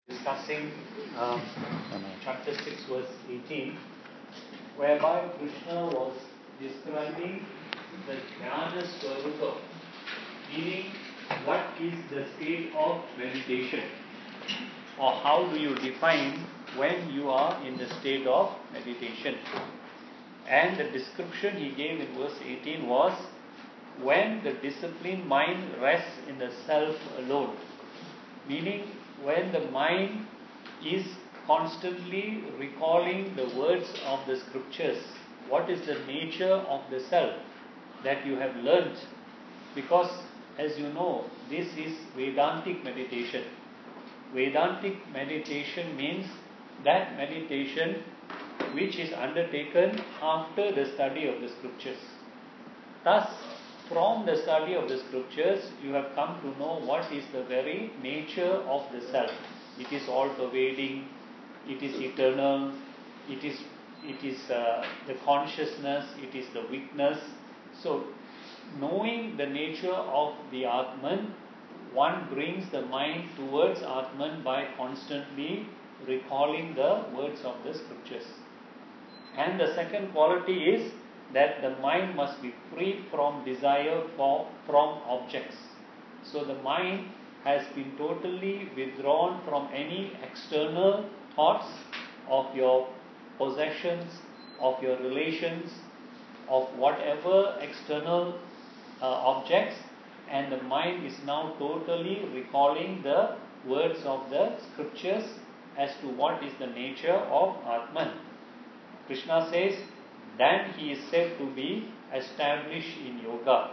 discussing um, chapter 6 verse 18, whereby Krishna was describing the Jnana Swarupa, meaning what is the state of meditation, or how do you define when you are in the state of meditation. And the description he gave in verse 18 was when the disciplined mind rests in the self alone, meaning when the mind is constantly recalling the words of the scriptures. What is the nature of the self that you have learnt? Because as you know, this is Vedantic meditation. Vedantic meditation means that meditation which is undertaken after the study of the scriptures. Thus, from the study of the scriptures, you have come to know what is the very nature of the self. It is all-pervading, it is eternal, it is the consciousness, it is the witness. So, knowing the nature of the Atman, one brings the mind towards Atman by constantly recalling the words of the scriptures. And the second quality is that the mind must be free from desire from objects. So the mind has been totally withdrawn from any external thoughts of your possessions, of your relations, of whatever external objects, and the mind is now totally recalling the words of the scriptures as to what is the nature of Atman. Krishna says, then he is said to be established in yoga.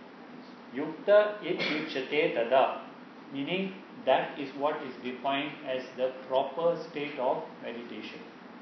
Yukta ityuchyate tada, meaning that is what is defined as the proper state of meditation.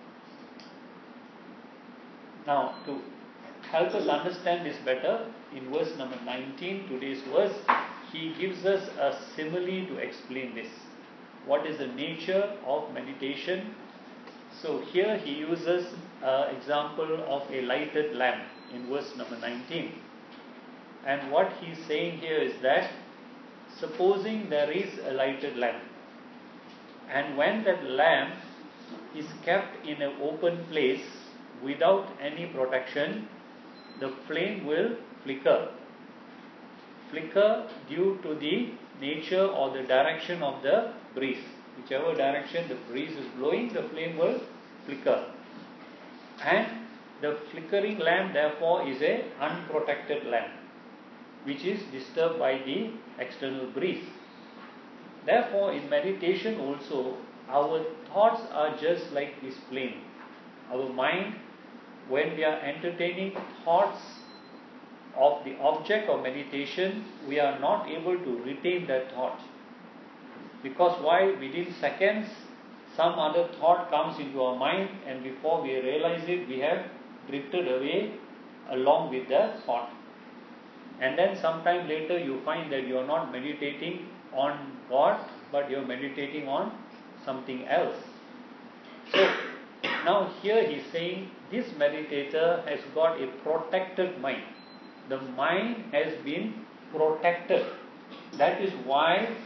Now, to help us understand this better, in verse number 19, today's verse, he gives us a simile to explain this. What is the nature of meditation? So here he uses an example of a lighted lamp in verse number 19. And what he's saying here is that supposing there is a lighted lamp, and when that lamp is kept in an open place without any protection, the flame will flicker. Flicker due to the nature or the direction of the breeze. Whichever direction the breeze is blowing, the flame will flicker. And the flickering lamp therefore is an unprotected lamp, which is disturbed by the external breeze. Therefore, in meditation also, our thoughts are just like this flame. Our mind, when we are entertaining thoughts of the object of meditation, we are not able to retain that thought. Because why? Within seconds, some other thought comes into our mind, and before we realize it, we have drifted away along with the thought. And then sometime later you find that you are not meditating on God, but you are meditating on something else. So now here he is saying this meditator has got a protected mind. The mind has been protected. That is why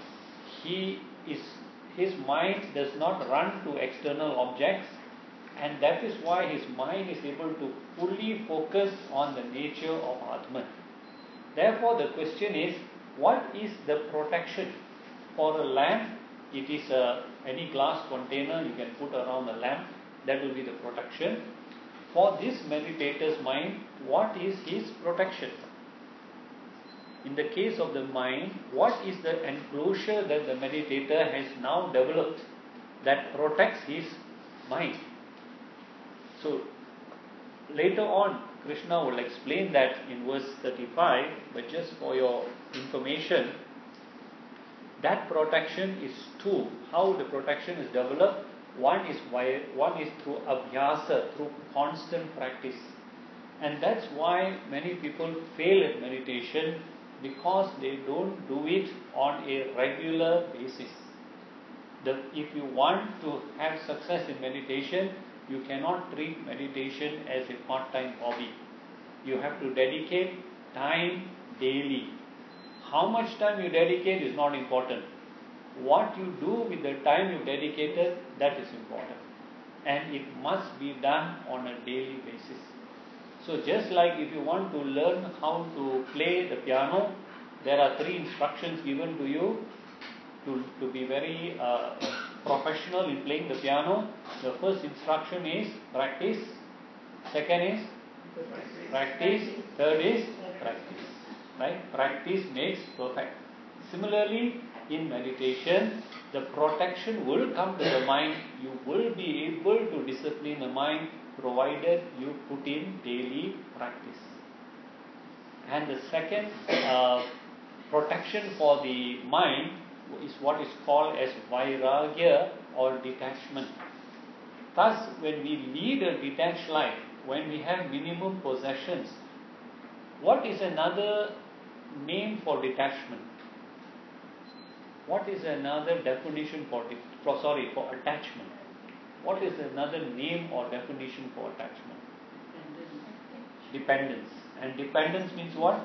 his mind does not run to external objects, and that is why his mind is able to fully focus on the nature of Atman. Therefore, the question is, what is the protection? For a lamp, it is any glass container you can put around a lamp, that will be the protection. For this meditator's mind, what is his protection? In the case of the mind, what is the enclosure that the meditator has now developed that protects his mind? So, later on, Krishna will explain that in verse 35, but just for your information, that protection is two. How the protection is developed? One is through abhyasa, through constant practice. And that's why many people fail at meditation, because they don't do it on a regular basis. If you want to have success in meditation, you cannot treat meditation as a part-time hobby. You have to dedicate time daily. How much time you dedicate is not important. what you do with the time you dedicated, that is important. And it must be done on a daily basis. So just like if you want to learn how to play the piano, there are 3 instructions given to you to be very professional in playing the piano. The first instruction is practice, second is practice, third is practice. Right? Practice makes perfect. Similarly, in meditation, the protection will come to the mind. You will be able to discipline the mind provided you put in daily practice. And the second protection for the mind is what is called as vairagya or detachment. Thus, when we lead a detached life, when we have minimum possessions, what is another name for detachment? What is another definition for attachment? What is another name or definition for attachment? Dependence. And dependence means what?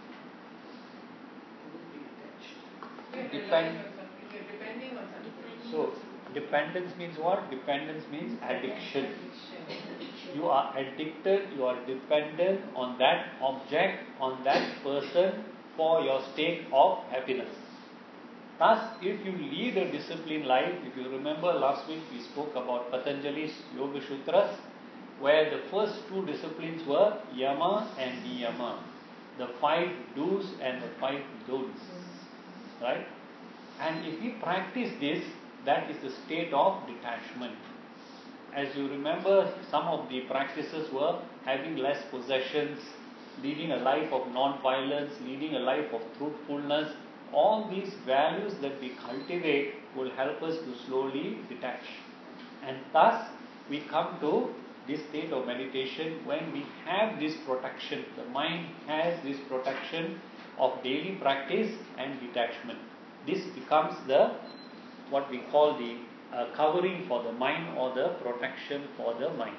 Depending on something. So, dependence means what? Dependence means addiction. You are addicted, you are dependent on that object, on that person for your state of happiness. Thus, if you lead a disciplined life, if you remember last week we spoke about Patanjali's Yoga Sutras, where the first 2 disciplines were Yama and Niyama, the 5 do's and the 5 don'ts. Right? And if we practice this, that is the state of detachment. As you remember, some of the practices were having less possessions, leading a life of non-violence, leading a life of truthfulness. All these values that we cultivate will help us to slowly detach. And thus, we come to this state of meditation when we have this protection. The mind has this protection of daily practice and detachment. This becomes what we call the covering for the mind or the protection for the mind.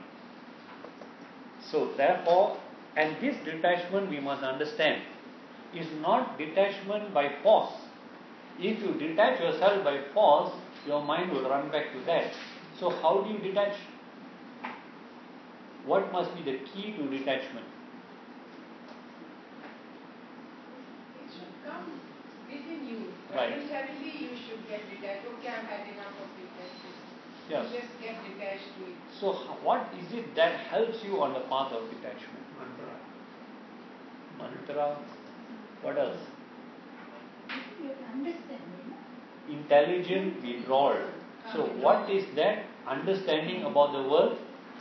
So therefore, and this detachment we must understand is not detachment by force. If you detach yourself by force, your mind will run back to that. So how do you detach? What must be the key to detachment? It should come within you. Right. Voluntarily you should get detached. Okay, I've had enough of detachment. Yes. You just get detached to it. So what is it that helps you on the path of detachment? Mantra. What else? Intelligent withdrawal. So what is that understanding about the world?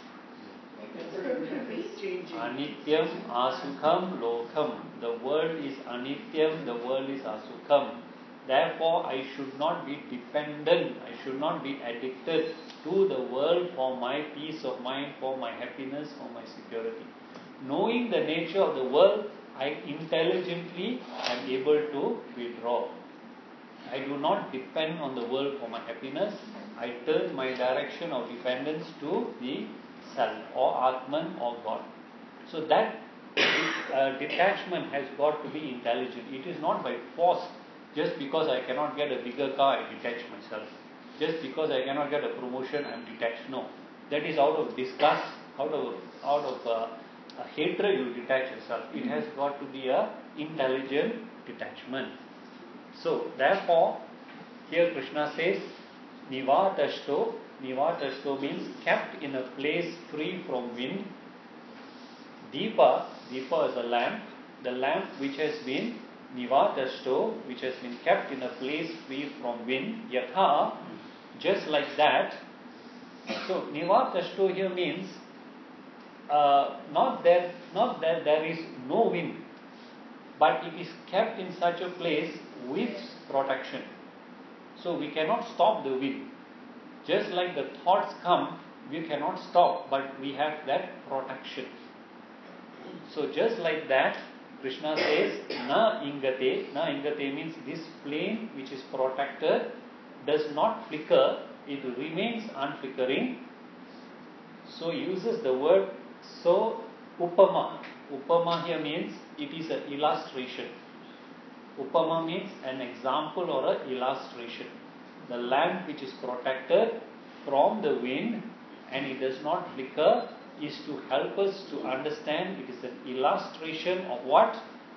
Anityam asukham lokam. The world is anityam, the world is asukham. Therefore, I should not be dependent, I should not be addicted to the world for my peace of mind, for my happiness, for my security. Knowing the nature of the world, I intelligently am able to withdraw. I do not depend on the world for my happiness. I turn my direction of dependence to the self or Atman or God. So that detachment has got to be intelligent. It is not by force. Just because I cannot get a bigger car, I detach myself. Just because I cannot get a promotion, I am detached. No. That is out of disgust, out of hatred you detach yourself. It has got to be a intelligent detachment. So, therefore, here Krishna says, Nivatashto. Nivatashto means kept in a place free from wind. Deepa is a lamp. The lamp which has been Nivatashto, which has been kept in a place free from wind. Yatha, just like that. So, Nivatashto here means not that there is no wind, but it is kept in such a place with protection. So we cannot stop the wind. Just like the thoughts come, we cannot stop, but we have that protection. So just like that, Krishna says, Na ingate. Na ingate means this flame which is protected does not flicker, it remains unflickering. So uses the word so upama. Upama here means it is an illustration. Upama means an example or an illustration. the lamp which is protected from the wind and it does not flicker, is to help us to understand. It is an illustration of what?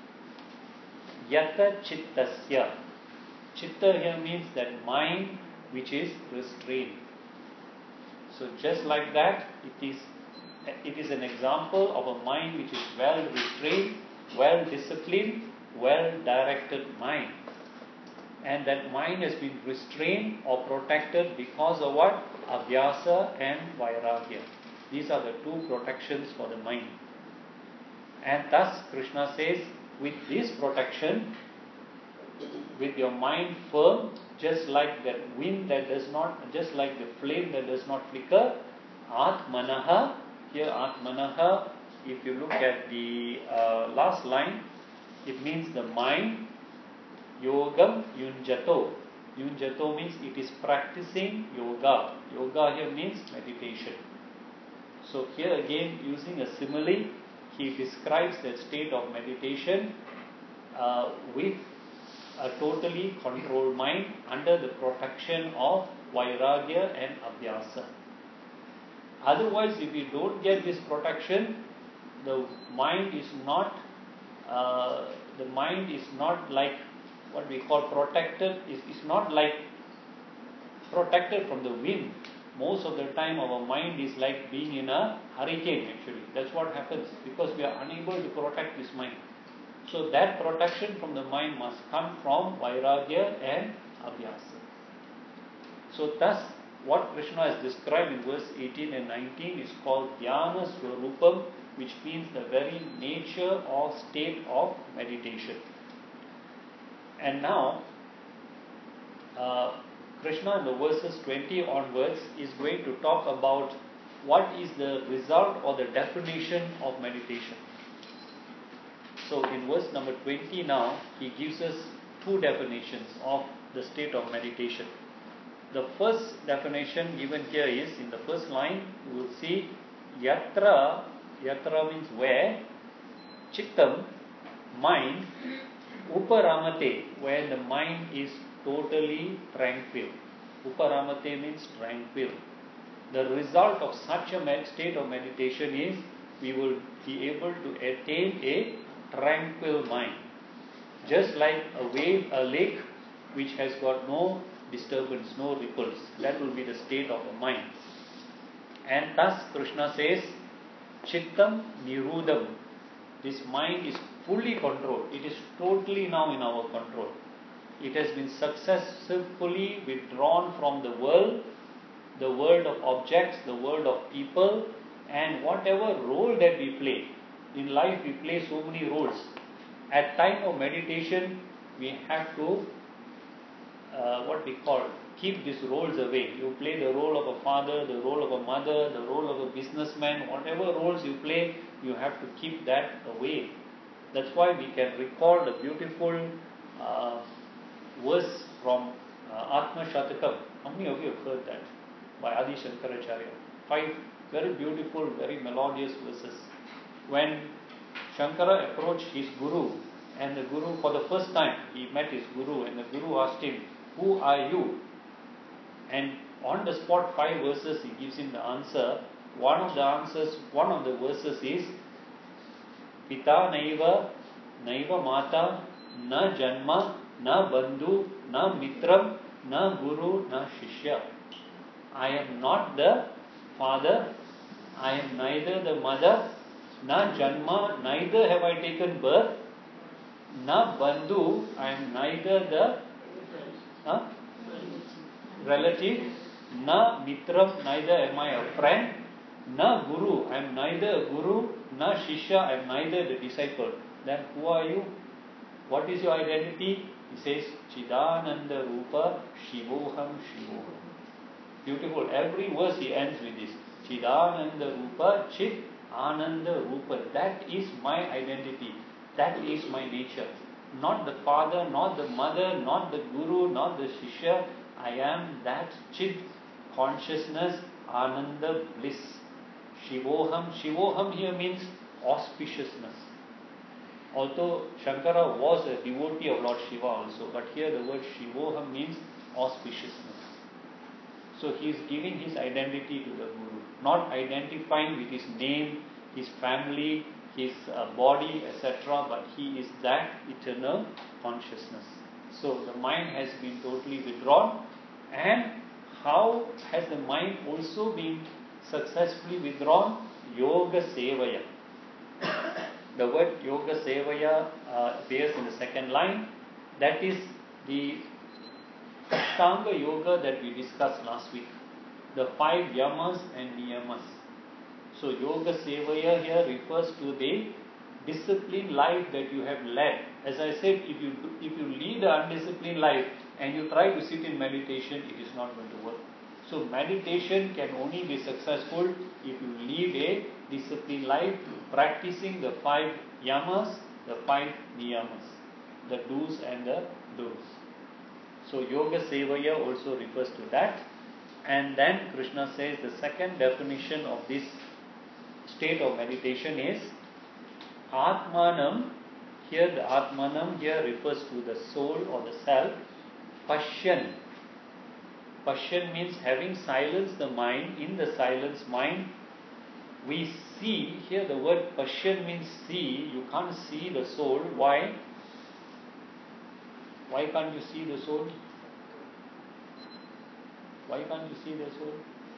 Yata chittasya. Chitta here means that mind which is restrained. So just like that, it is an example of a mind which is well restrained, well disciplined, well directed mind. And that mind has been restrained or protected because of what? Abhyasa and Vairagya. These are the two protections for the mind. And thus Krishna says, with this protection, with your mind firm, just like that wind that does not, just like the flame that does not flicker, Atmanaha, here Atmanaha, if you look at the last line, it means the mind, Yogam Yunjato. Yunjato means it is practicing yoga. Yoga here means meditation. So here again, using a simile, he describes that state of meditation with a totally controlled mind under the protection of Vairagya and Abhyasa. Otherwise, if we don't get this protection, the mind is not like what we call protected. It's not like protected from the wind. Most of the time our mind is like being in a hurricane actually. That's what happens because we are unable to protect this mind. So that protection from the mind must come from Vairagya and Abhyasa. So thus what Krishna has described in verse 18 and 19 is called Dhyana Swarupam, which means the very nature or state of meditation. And now Krishna in the verses 20 onwards is going to talk about what is the result or the definition of meditation. So in verse number 20 now, he gives us two definitions of the state of meditation. The first definition given here is, in the first line, you will see Yatra means where, Chittam, mind, Uparamate, where the mind is totally tranquil. Uparamate means tranquil. The result of such a state of meditation is we will be able to attain a tranquil mind. Just like a lake which has got no disturbance, no ripples. That will be the state of the mind. And thus Krishna says, Chittam Nirudam. This mind is fully controlled. It is totally now in our control. It has been successfully withdrawn from the world of objects, the world of people, and whatever role that we play. In life we play so many roles. At time of meditation, we have to keep these roles away. You play the role of a father, the role of a mother, the role of a businessman, whatever roles you play, you have to keep that away. That's why we can recall the beautiful verse from Atma Shatakam. How many of you have heard that? By Adi Shankaracharya. 5 very beautiful, very melodious verses. When Shankara approached his Guru, and the Guru, for the first time, he met his Guru, and the Guru asked him, "Who are you?" And on the spot, 5 verses, he gives him the answer. One of the verses is, Pita naiva mata, na janma, na bandhu, na mitram, na guru, na shishya. I am not the father, I am neither the mother, na janma, neither have I taken birth, na bandhu, I am neither the relative, na mitram, neither am I a friend, na guru, I am neither a guru, na shishya, I am neither the disciple. Then who are you? What is your identity? He says, Chidananda Rupa Shivoham Shivoham. Beautiful. Every verse he ends with this. Chidananda Rupa Chit Ananda Rupa. That is my identity. That is my nature. Not the father, not the mother, not the guru, not the shishya. I am that Chit consciousness, Ananda bliss. Shivoham. Shivoham here means auspiciousness. Although Shankara was a devotee of Lord Shiva also, but here the word Shivoham means auspiciousness. So he is giving his identity to the Guru, not identifying with his name, his family, his body, etc., but he is that eternal consciousness. So the mind has been totally withdrawn. And how has the mind also been successfully withdrawn? Yoga Sevaya. The word Yoga Sevaya appears in the second line. That is the Ashtanga Yoga that we discussed last week. The 5 yamas and niyamas. So Yoga Sevaya here refers to the disciplined life that you have led. As I said, if you lead an undisciplined life and you try to sit in meditation, it is not going to work. So meditation can only be successful if you lead a disciplined life, practicing the 5 yamas, the 5 niyamas, the do's and the don'ts. So Yoga Sevaya also refers to that. And then Krishna says the second definition of this state of meditation is Atmanam. Here the Atmanam here refers to the soul or the self. Pashyan. Pashyan means having silenced the mind. In the silenced mind, we see. Here the word Pashyan means see. You can't see the soul. Why? Why can't you see the soul? Why can't you see the soul?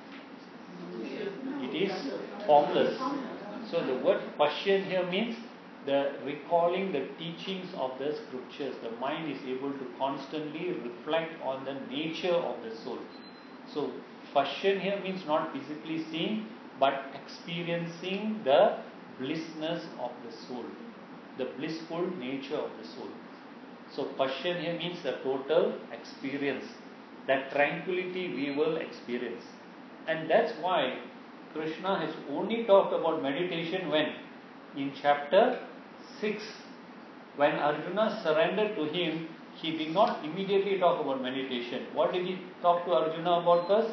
It is formless. So the word Pashyan here means the recalling the teachings of the scriptures. The mind is able to constantly reflect on the nature of the soul. So Pashyan here means not physically seeing, but experiencing the blissness of the soul, the blissful nature of the soul. So Pashyan here means the total experience. That tranquility we will experience. And that's why Krishna has only talked about meditation when? In chapter 6. When Arjuna surrendered to him, he did not immediately talk about meditation. What did he talk to Arjuna about first?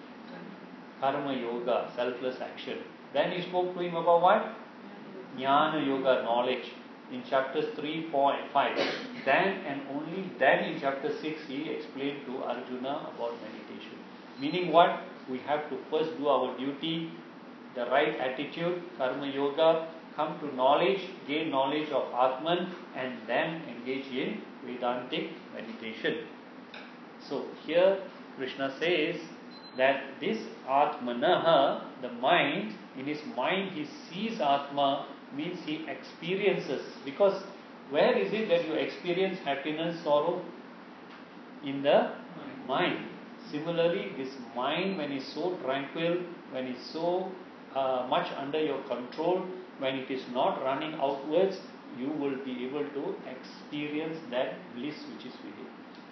Karma Yoga, selfless action. Then he spoke to him about what? Jnana Yoga, knowledge. In chapters 3, 4 and 5. Then and only then in chapter 6 he explained to Arjuna about meditation. Meaning what? We have to first do our duty, the right attitude, Karma Yoga, come to knowledge, gain knowledge of Atman, and then engage in Vedantic meditation. So here Krishna says that this Atmanaha, the mind, in his mind he sees Atma, means he experiences. Because where is it that you experience happiness, sorrow? In the mind. Similarly, this mind, when it's so tranquil, when it's so much under your control, when it is not running outwards, you will be able to experience that bliss which is within.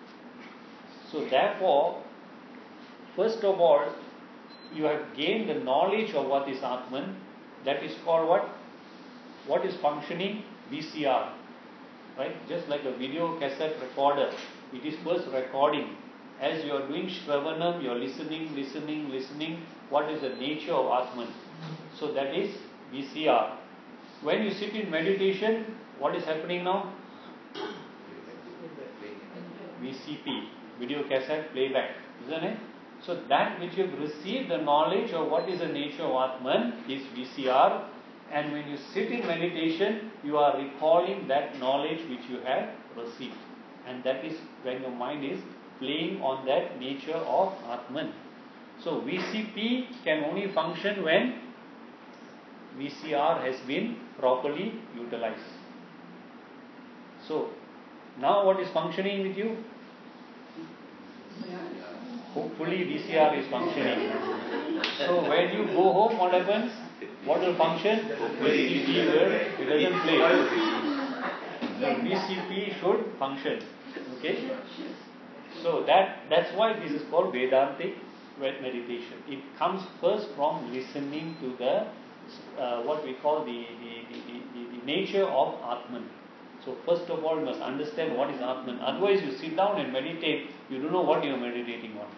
So therefore, first of all, you have gained the knowledge of what is Atman. That is called what? What is functioning? VCR. Right? Just like a video cassette recorder. It is first recording. As you are doing Shravanam, you are listening. What is the nature of Atman? So that is VCR. When you sit in meditation, what is happening now? VCP, video cassette playback, isn't it? So that which you have received the knowledge of what is the nature of Atman is VCR, and when you sit in meditation, you are recalling that knowledge which you have received, and that is when your mind is playing on that nature of Atman. So VCP can only function when VCR has been properly utilized. So now what is functioning with you? Hopefully VCR is functioning. So when you go home, what happens? What will function? VCP will, it doesn't play. So VCP should function. Okay? So that's why this is called Vedantic meditation. It comes first from listening to the what we call the nature of Atman. So first of all, you must understand what is Atman. Otherwise, you sit down and meditate, you don't know what you are meditating on.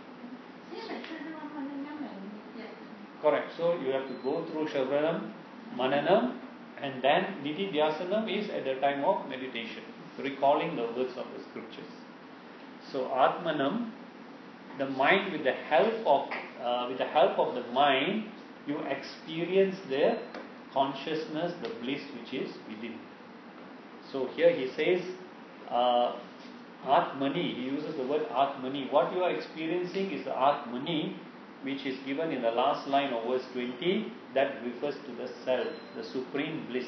Correct. So you have to go through Shravanam, Mananam, and then Nididhyasanam is at the time of meditation, recalling the words of the scriptures. So Atmanam, the mind with the help of the mind, you experience the consciousness, the bliss which is within. So here he says, Atmani, he uses the word Atmani. What you are experiencing is the Atmani, which is given in the last line of verse 20, that refers to the self, the supreme bliss.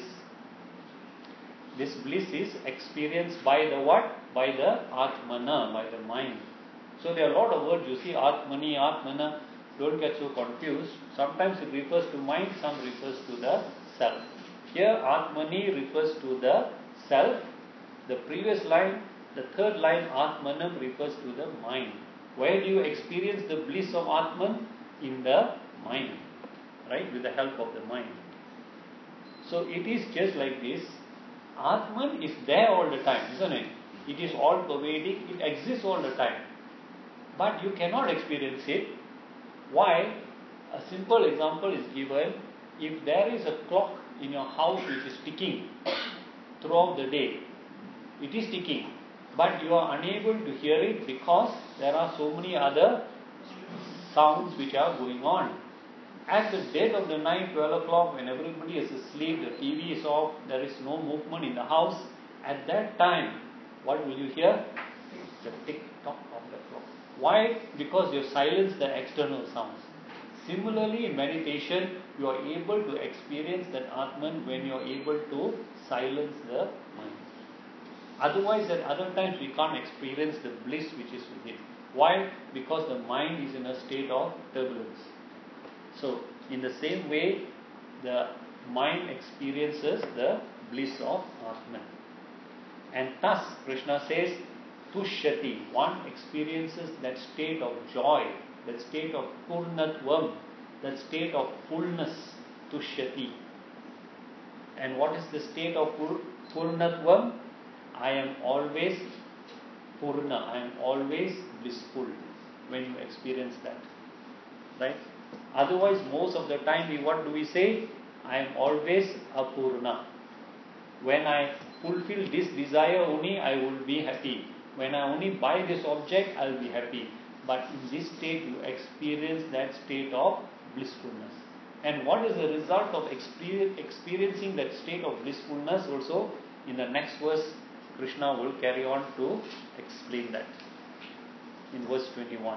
This bliss is experienced by the what? By the Atmana, by the mind. So there are a lot of words you see, Atmani, Atmana, don't get so confused. Sometimes it refers to mind, some refers to the self. Here Atmani refers to the self. The previous line, the third line, Atmanam, refers to the mind. Where do you experience the bliss of Atman? In the mind, right? With the help of the mind. So it is just like this. Atman is there all the time, isn't it? It is all pervading, it exists all the time. But you cannot experience it. Why? A simple example is given. If there is a clock in your house which is ticking throughout the day, it is ticking, but you are unable to hear it because there are so many other sounds which are going on. At the dead of the night, 12 o'clock, when everybody is asleep, the TV is off, there is no movement in the house, at that time, what will you hear? The tick-tock of the clock. Why? Because you have silenced the external sounds. Similarly, in meditation, you are able to experience that Atman when you are able to silence the mind. Otherwise, at other times, we can't experience the bliss which is within. Why? Because the mind is in a state of turbulence. So, in the same way, the mind experiences the bliss of Atman. And thus, Krishna says, Tushyati, one experiences that state of joy, that state of Purnatvam, that state of fullness, Tushyati. And what is the state of Purnatvam? I am always Purna, I am always blissful when you experience that. Right? Otherwise, most of the time, what do we say? I am always Apurna. When I fulfill this desire only, I will be happy. When I only buy this object, I will be happy. But in this state, you experience that state of blissfulness. And what is the result of experiencing that state of blissfulness also? In the next verse, Krishna will carry on to explain that. In verse 21.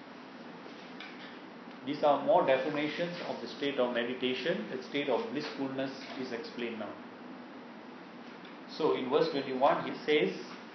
These are more definitions of the state of meditation. The state of blissfulness is explained now. So in verse 21 he says,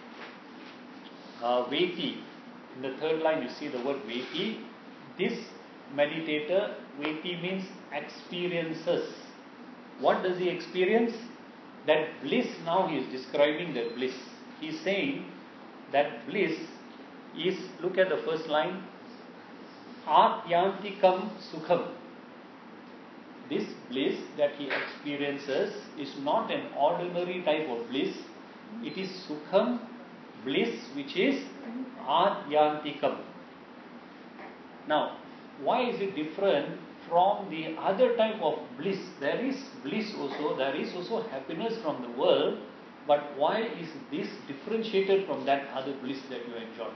Veti. In the third line you see the word Veti. This meditator, Veti means experiences. What does he experience? That bliss, now he is describing that bliss. He is saying that bliss is, look at the first line, Atyantikam Sukham. This bliss that he experiences is not an ordinary type of bliss. It is Sukham, bliss which is Atyantikam. Now, why is it different from the other type of bliss? There is bliss also, there is also happiness from the world, but why is this differentiated from that other bliss that you enjoy?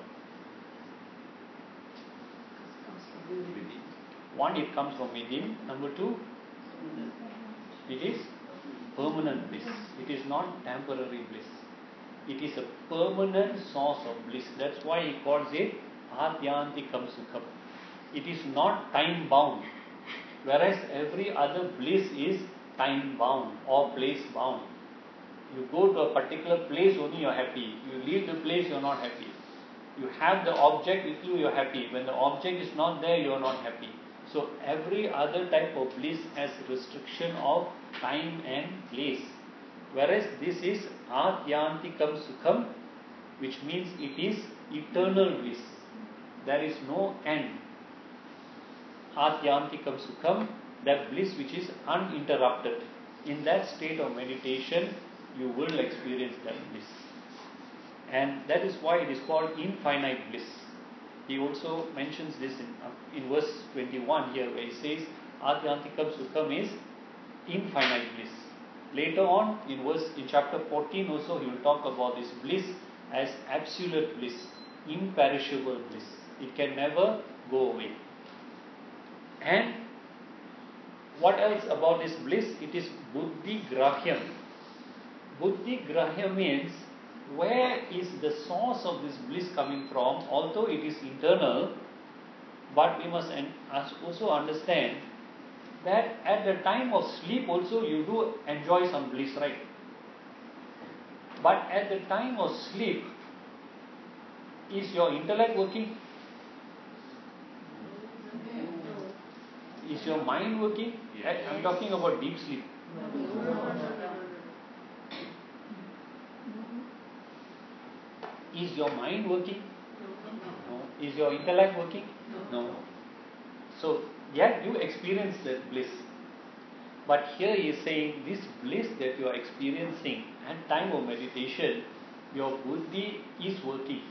One, it comes from within. Number two, it is permanent bliss. It is not temporary bliss. It is a permanent source of bliss. That's why he calls it Atyantikam Sukham. It is not time bound. Whereas every other bliss is time bound or place bound. You go to a particular place, only you are happy. You leave the place, you are not happy. You have the object with you, you are happy. When the object is not there, you are not happy. So every other type of bliss has restriction of time and place. Whereas this is Atyantikam Sukham, which means it is eternal bliss. There is no end. Atyantikam Sukham, that bliss which is uninterrupted. In that state of meditation, you will experience that bliss. And that is why it is called infinite bliss. He also mentions this in verse 21 here, where he says Atyantikam Sukham is infinite bliss. Later on in chapter 14 also he will talk about this bliss as absolute bliss, imperishable bliss. It can never go away. And what else about this bliss? It is buddhi grahyam. Buddhi grahyam means, where is the source of this bliss coming from? Although it is internal, but we must also understand that at the time of sleep also you do enjoy some bliss, right? But at the time of sleep, is your intellect working? Is your mind working? I'm talking about deep sleep. Is your mind working? No. Is your intellect working? No. So, yet you experience that bliss. But here he is saying this bliss that you are experiencing at time of meditation, your buddhi is working.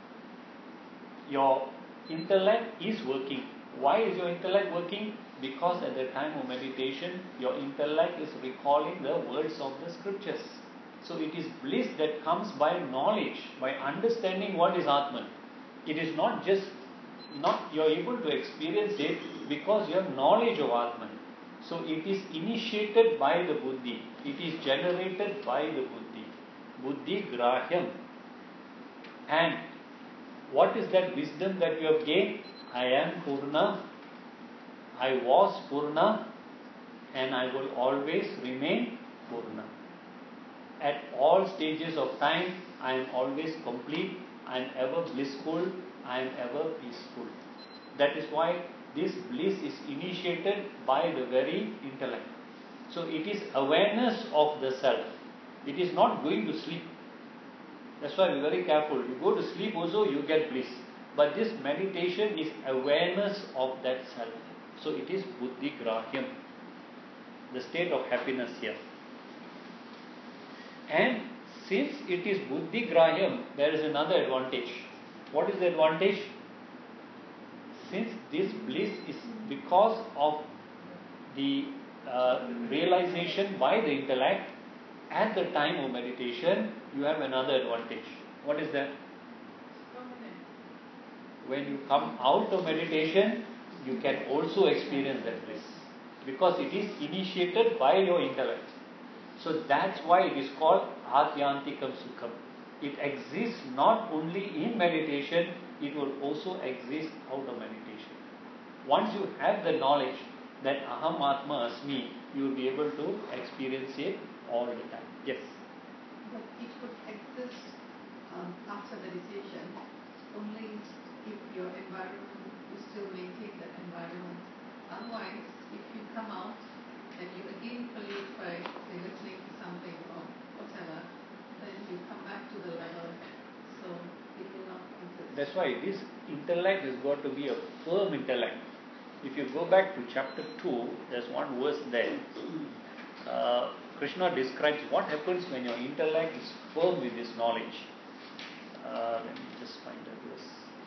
Your intellect is working. Why is your intellect working? Because at the time of meditation, your intellect is recalling the words of the scriptures. So it is bliss that comes by knowledge, by understanding what is Atman. It is not just, you are able to experience it because you have knowledge of Atman. So it is initiated by the buddhi. It is generated by the buddhi. Buddhi grahyam. And what is that wisdom that you have gained? I am Purna. I was Purna. And I will always remain Purna. At all stages of time, I am always complete. I am ever blissful. I am ever peaceful. That is why this bliss is initiated by the very intellect. So it is awareness of the self. It is not going to sleep. That's why be very careful. You go to sleep also, you get bliss. But this meditation is awareness of that self. So it is buddhi grahyam, the state of happiness here. And since it is buddhi grahyam, there is another advantage. What is the advantage? Since this bliss is because of the realization by the intellect, at the time of meditation, you have another advantage. What is that? When you come out of meditation, you can also experience that bliss. Because it is initiated by your intellect. So that's why it is called Atyantikam Sukham. It exists not only in meditation, it will also exist out of meditation. Once you have the knowledge that Aham Atma Asmi, you will be able to experience it all the time. Yes? But it could exist after meditation only if your environment, you still maintain that environment. Otherwise, if you come out and you again pollute by, say, listening to something or whatever, then you come back to the level, so it will not exist. That's why this intellect has got to be a firm intellect. If you go back to chapter 2, there's one verse there. Krishna describes what happens when your intellect is firm with this knowledge. Let me just find that verse.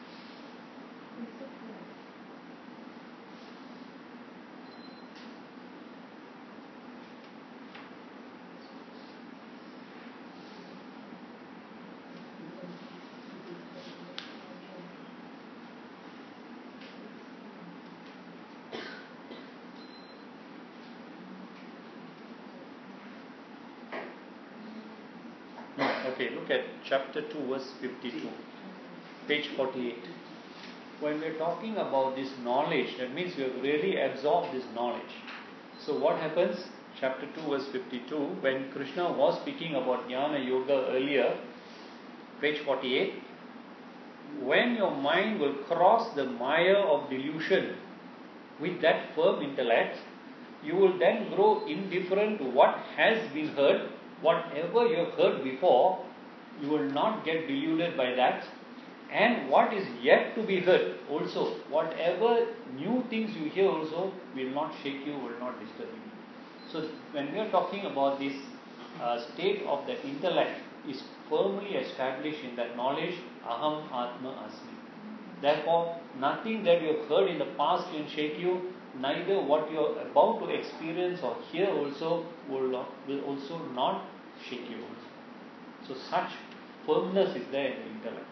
Okay, look at chapter 2, verse 52, page 48. When we're talking about this knowledge, that means we have really absorbed this knowledge. So what happens? Chapter 2, verse 52, when Krishna was speaking about Jnana Yoga earlier, page 48, when your mind will cross the mire of delusion with that firm intellect, you will then grow indifferent to what has been heard. Whatever you have heard before, you will not get deluded by that. And what is yet to be heard also, whatever new things you hear also, will not shake you, will not disturb you. So when we are talking about this state of the intellect is firmly established in that knowledge, Aham Atma Asmi. Therefore, nothing that you have heard in the past can shake you, neither what you are about to experience or hear also will also not shake you also. So such firmness is there in the intellect.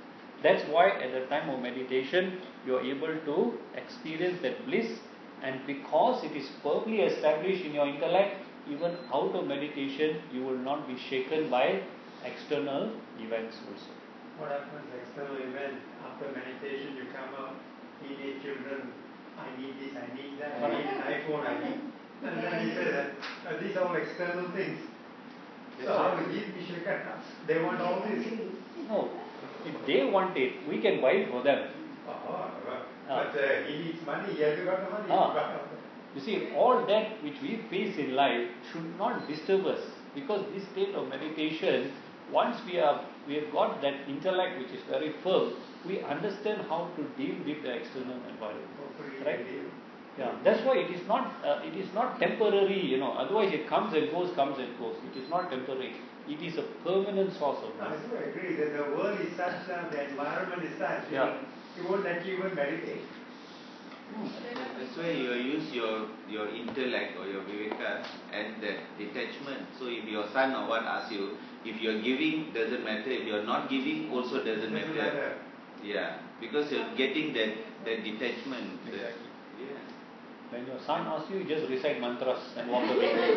That's why at the time of meditation you are able to experience that bliss, and because it is firmly established in your intellect, even out of meditation you will not be shaken by external events also. What happens external event after meditation? You come out, teenage children, I need this, I need that, I need an iPhone, I need, and then he says that these are all external things. So how will he be shaken? They want all this. No, if they want it, we can buy it for them. But he needs money. He hasn't got the money. You see, all that which we face in life should not disturb us, because this state of meditation, once we have got that intellect which is very firm, we understand how to deal with the external environment. Right? Yeah, that's why it is not temporary. Otherwise it comes and goes. It is not temporary. It is a permanent source of I bliss. do agree that the world is such now, the environment is such. Yeah. You won't let you even meditate. That's why you use your intellect or your viveka as that detachment. So if your son or what asks you, if you are giving, doesn't matter. If you are not giving, also doesn't matter. Yeah, because you are getting that detachment. Exactly. Yeah. When your son asks you, just recite mantras and walk away.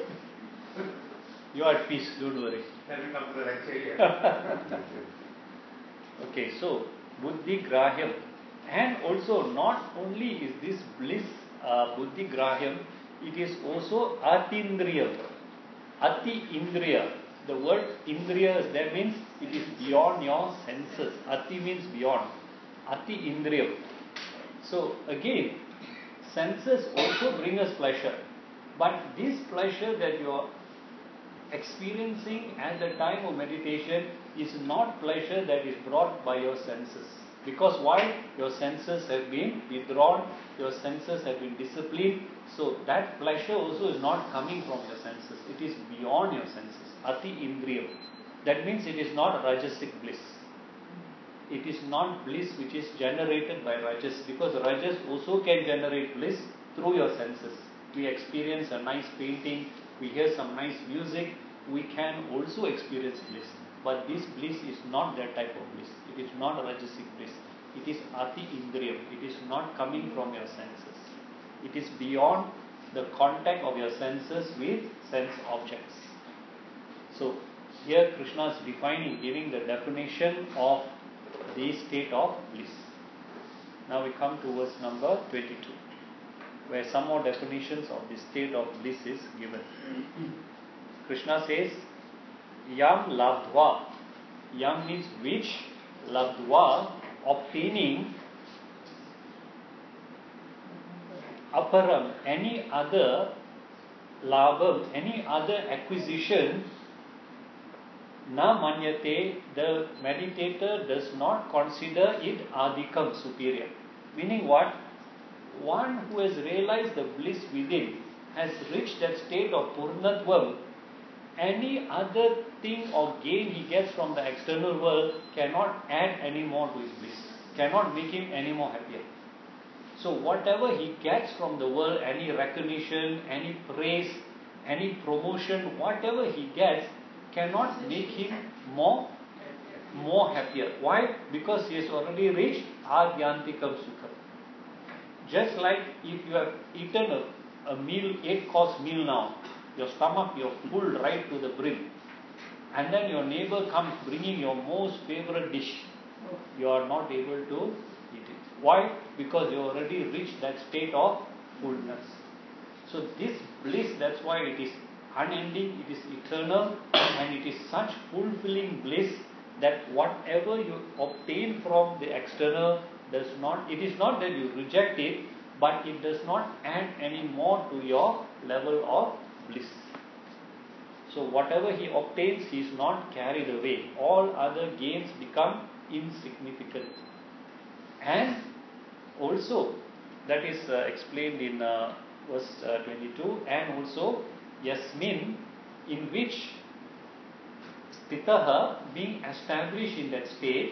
You are at peace, don't worry. Then we come to the lecture here. Okay, so buddhi grahyam, and also not only is this bliss buddhi grahyam, it is also atindriyam. Ati indriya. The word indriya, that means it is beyond your senses. Ati means beyond. Ati indriyam. So again, senses also bring us pleasure, but this pleasure that you are experiencing at the time of meditation is not pleasure that is brought by your senses. Because why? Your senses have been withdrawn, your senses have been disciplined, so that pleasure also is not coming from your senses. It is beyond your senses. Ati indriyam. That means it is not rajasic bliss. It is not bliss which is generated by rajas, because rajas also can generate bliss through your senses. We experience a nice painting, we hear some nice music, we can also experience bliss. But this bliss is not that type of bliss. It is not rajasic bliss. It is ati indriyam. It is not coming from your senses. It is beyond the contact of your senses with sense objects. So here Krishna is defining, giving the definition of the state of bliss. Now we come to verse number 22, where some more definitions of the state of bliss is given. Krishna says, Yam labdva. Yam means which, labdva, obtaining, aparam, any other labam, any other acquisition, na manyate, the meditator does not consider it adhikam, superior. Meaning what? One who has realized the bliss within, has reached that state of purnatvam, any other thing or gain he gets from the external world cannot add any more to his bliss, cannot make him any more happier. So whatever he gets from the world, any recognition, any praise, any promotion, whatever he gets, cannot make him more happier. Why? Because he has already reached adyantikam sukham. Just like if you have eaten a meal, 8-course meal now, your stomach, you're full right to the brim, and then your neighbor comes bringing your most favorite dish, you are not able to eat it. Why? Because you already reached that state of fullness. So this bliss, that's why it is unending, it is eternal, and it is such fulfilling bliss that whatever you obtain from the external does not, it is not that you reject it, but it does not add any more to your level of bliss. So whatever he obtains, he is not carried away. All other gains become insignificant. And also, that is explained in verse 22, and also yasmin, in which stitaha, being established in that state,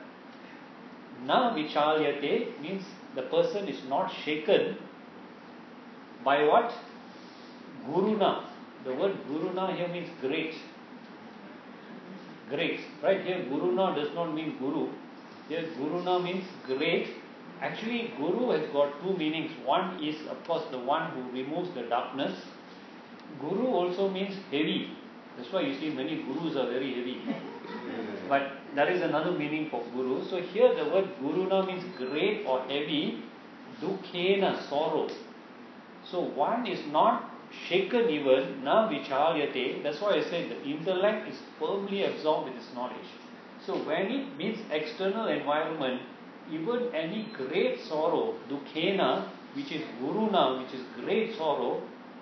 na vichalyate, means the person is not shaken by what? Guruna. The word guruna here means great. Great. Right here, guruna does not mean guru. Here Guruna means great. Actually, Guru has got two meanings. One is, of course, the one who removes the darkness. Guru also means heavy. That's why you see many gurus are very heavy. But there is another meaning for guru. So here the word Guruna means great or heavy. Dukhena, sorrow. So one is not shaken even, na vicharyate. That's why I said the intellect is firmly absorbed with this knowledge. So when it means external environment, even any great sorrow, dukhena, which is guruna, which is great sorrow,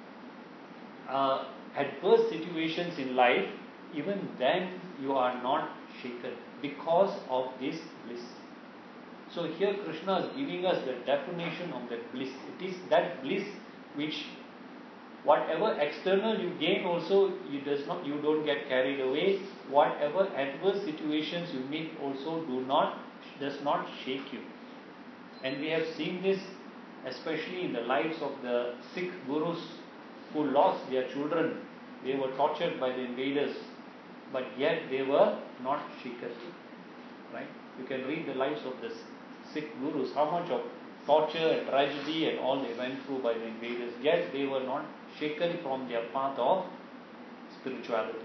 adverse situations in life, even then you are not shaken because of this bliss. So here Krishna is giving us the definition of that bliss. It is that bliss which whatever external you gain also you don't get carried away. Whatever adverse situations you meet also does not shake you. And we have seen this especially in the lives of the Sikh gurus who lost their children. They were tortured by the invaders, but yet they were not shaken. Right? You can read the lives of the Sikh gurus, how much of torture and tragedy and all they went through by the invaders, yet they were not shaken from their path of spirituality.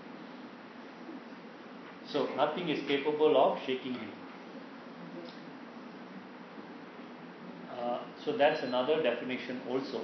So nothing is capable of shaking him. So that's another definition also.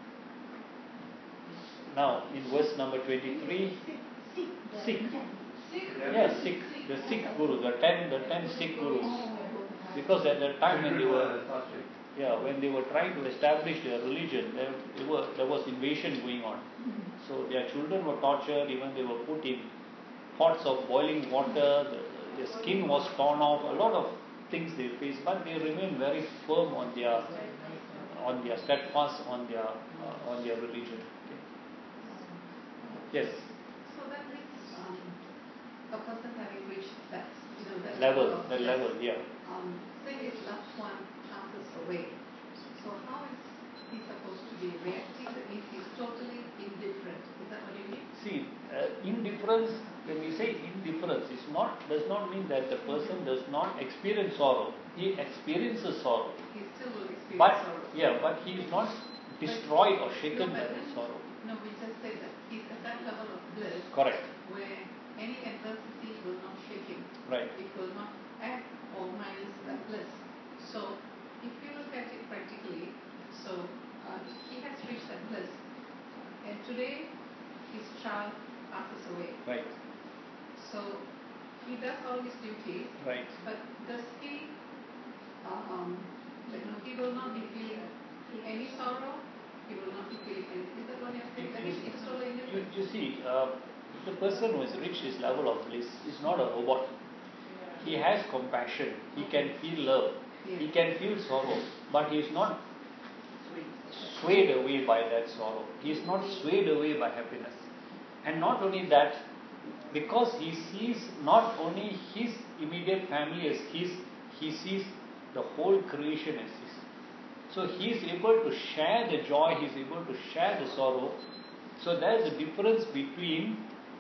Now in verse number 23, Sikh. Yes, Sikh. The Sikh gurus, the ten Sikh gurus. Because at that time when they were trying to establish their religion, there was invasion going on. So their children were tortured, even they were put in pots of boiling water, their skin was torn off, a lot of things they faced, but they remained very firm on their steadfast on their religion. Okay. Yes. So that means a person having reached that level, yeah. Say his loved one passes away. So how is he supposed to be reacting? That means he's totally indifferent. Is that what you mean? See, indifference, when we say indifference, does not mean that the person does not experience sorrow. He experiences sorrow. He still will experience sorrow. Yeah, but he is not destroyed or shaken by the sorrow. No, we just said that he's at that level of bliss. Correct. Where any adversity will not shake him. Right. It will not add or minus that bliss. So, if you look at it practically, he has reached that bliss. And today, his child passes away. Right. So, he does all his duties. Right. But does he, he will not be feeling any sorrow. He will not be feeling anything. Is that what you're saying? That means he's totally indifferent. You see, the person who has reached this level of bliss is not a robot. He has compassion. He can feel love. Yes. He can feel sorrow. But he is not swayed away by that sorrow. He is not swayed away by happiness. And not only that, because he sees not only his immediate family as his, he sees the whole creation as his. So he is able to share the joy, he is able to share the sorrow. So there is a difference between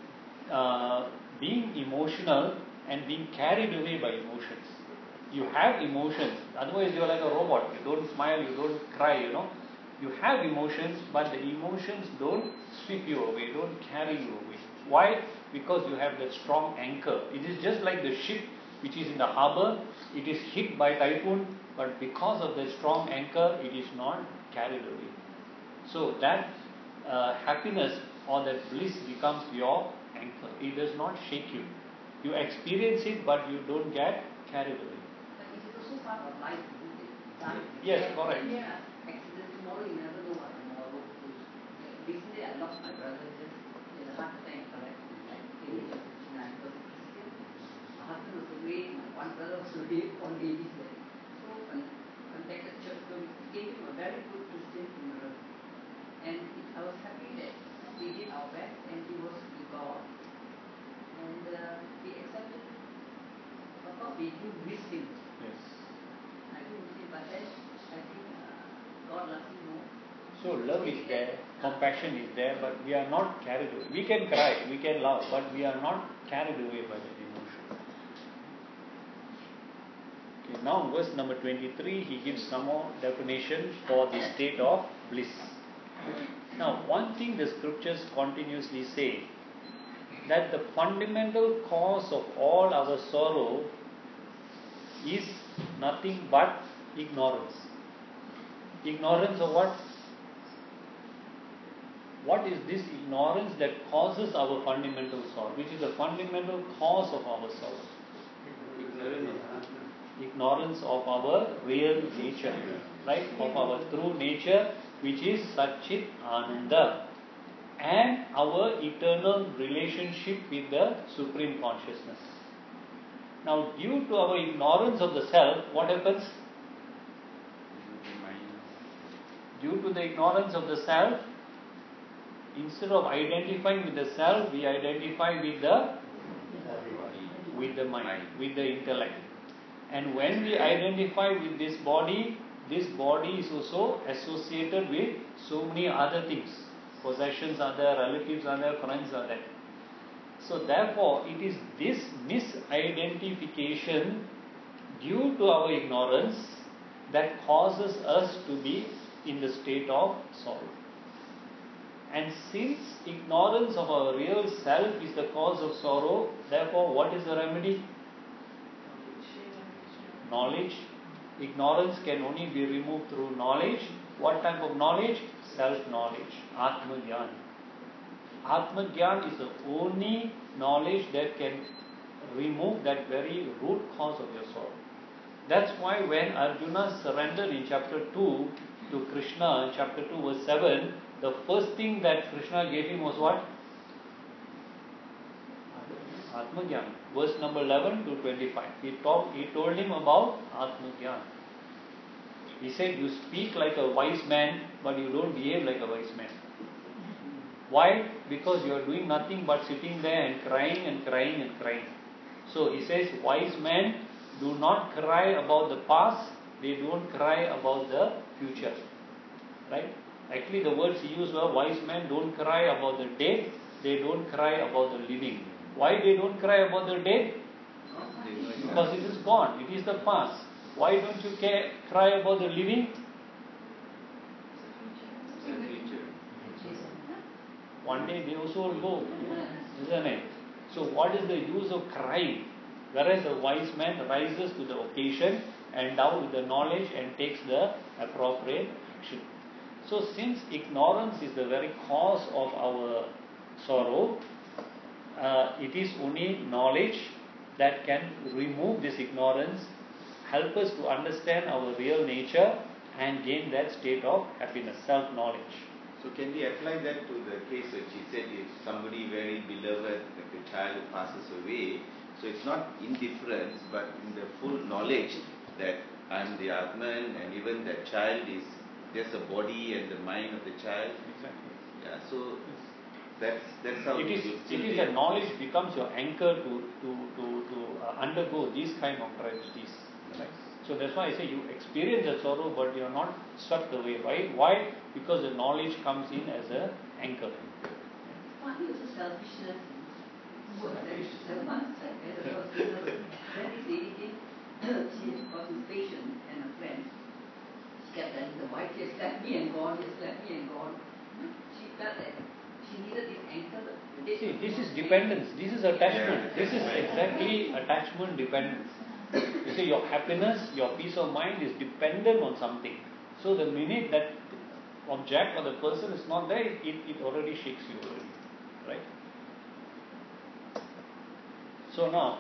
being emotional and being carried away by emotions. You have emotions, otherwise you are like a robot. You don't smile, you don't cry, You have emotions, but the emotions don't sweep you away, don't carry you away. Why? Because you have that strong anchor. It is just like the ship which is in the harbor. It is hit by typhoon, but because of that strong anchor, it is not carried away. So that happiness or that bliss becomes your anchor. It does not shake you. You experience it, but you don't get carried away. But it is also part of life, isn't it? Yes, correct. Yeah. Accident tomorrow, you never know what tomorrow is. Recently, I lost my brother just in a heart attack, correct? Like the age of 59, because he's Christian. My husband was away, my one brother was away, all ladies there. So, contacted church, so we gave him a very good Christian funeral. And I was happy that we did our best and he was with God. And we accepted. Of course, we do miss him. Yes. I do miss him, but then I think God loves him more. So love is there, compassion is there, but we are not carried away. We can cry, we can laugh, but we are not carried away by that emotion. Now, verse number 23, he gives some more definition for the state of bliss. Now, one thing the scriptures continuously say, that the fundamental cause of all our sorrow is nothing but ignorance. Ignorance of what? What is this ignorance that causes our fundamental sorrow? Which is the fundamental cause of our sorrow? Ignorance of our real nature, right? Of our true nature, which is Satchit Ananda, and our eternal relationship with the Supreme Consciousness. Now, due to our ignorance of the self, what happens? Due to the ignorance of the self, instead of identifying with the self, we identify with the mind, with the intellect. And when we identify with this body is also associated with so many other things. Possessions are there, relatives are there, friends are there. So therefore, it is this misidentification due to our ignorance that causes us to be in the state of sorrow. And since ignorance of our real self is the cause of sorrow, therefore what is the remedy? Knowledge. Ignorance can only be removed through knowledge. What type of knowledge? Self-knowledge. Atma Gyan. Atma Gyan is the only knowledge that can remove that very root cause of your sorrow. That's why when Arjuna surrendered in chapter 2 to Krishna, in chapter 2 verse 7, the first thing that Krishna gave him was what? Atma Gyan. Verse number 11 to 25. He told him about Atma Gyan. He said, you speak like a wise man, but you don't behave like a wise man. Why? Because you are doing nothing but sitting there and crying and crying and crying. So he says, wise men do not cry about the past, they don't cry about the future. Right? Actually, the words he used were, wise men don't cry about the dead, they don't cry about the living. Why they don't cry about the dead? Because it is gone, it is the past. Why don't you cry about the living? One day they also will go, isn't it? So what is the use of crying? Whereas a wise man rises to the occasion, endowed with the knowledge, and takes the appropriate action. So since ignorance is the very cause of our sorrow, it is only knowledge that can remove this ignorance, help us to understand our real nature, and gain that state of happiness, self-knowledge. So can we apply that to the case which he said, if somebody very beloved, like a child who passes away, so it's not indifference, but in the full knowledge that I am the Atman, and even that child is just a body and the mind of the child. Exactly. Yeah, so that's how it is that knowledge becomes your anchor to undergo these kind of tragedies. Right? So that's why I say you experience the sorrow, but you are not swept away. Right? Why? Because the knowledge comes in as an anchor. Partly also selfishness. Then this lady came, she was his patient and a friend. She kept telling the wife, he has left me and gone, he has left me and gone. She felt that she needed this anchor. See, this is dependence, this is attachment. This is exactly attachment dependence. You see, your happiness, your peace of mind is dependent on something. So the minute that object or the person is not there, it already shakes you already. Right? So now,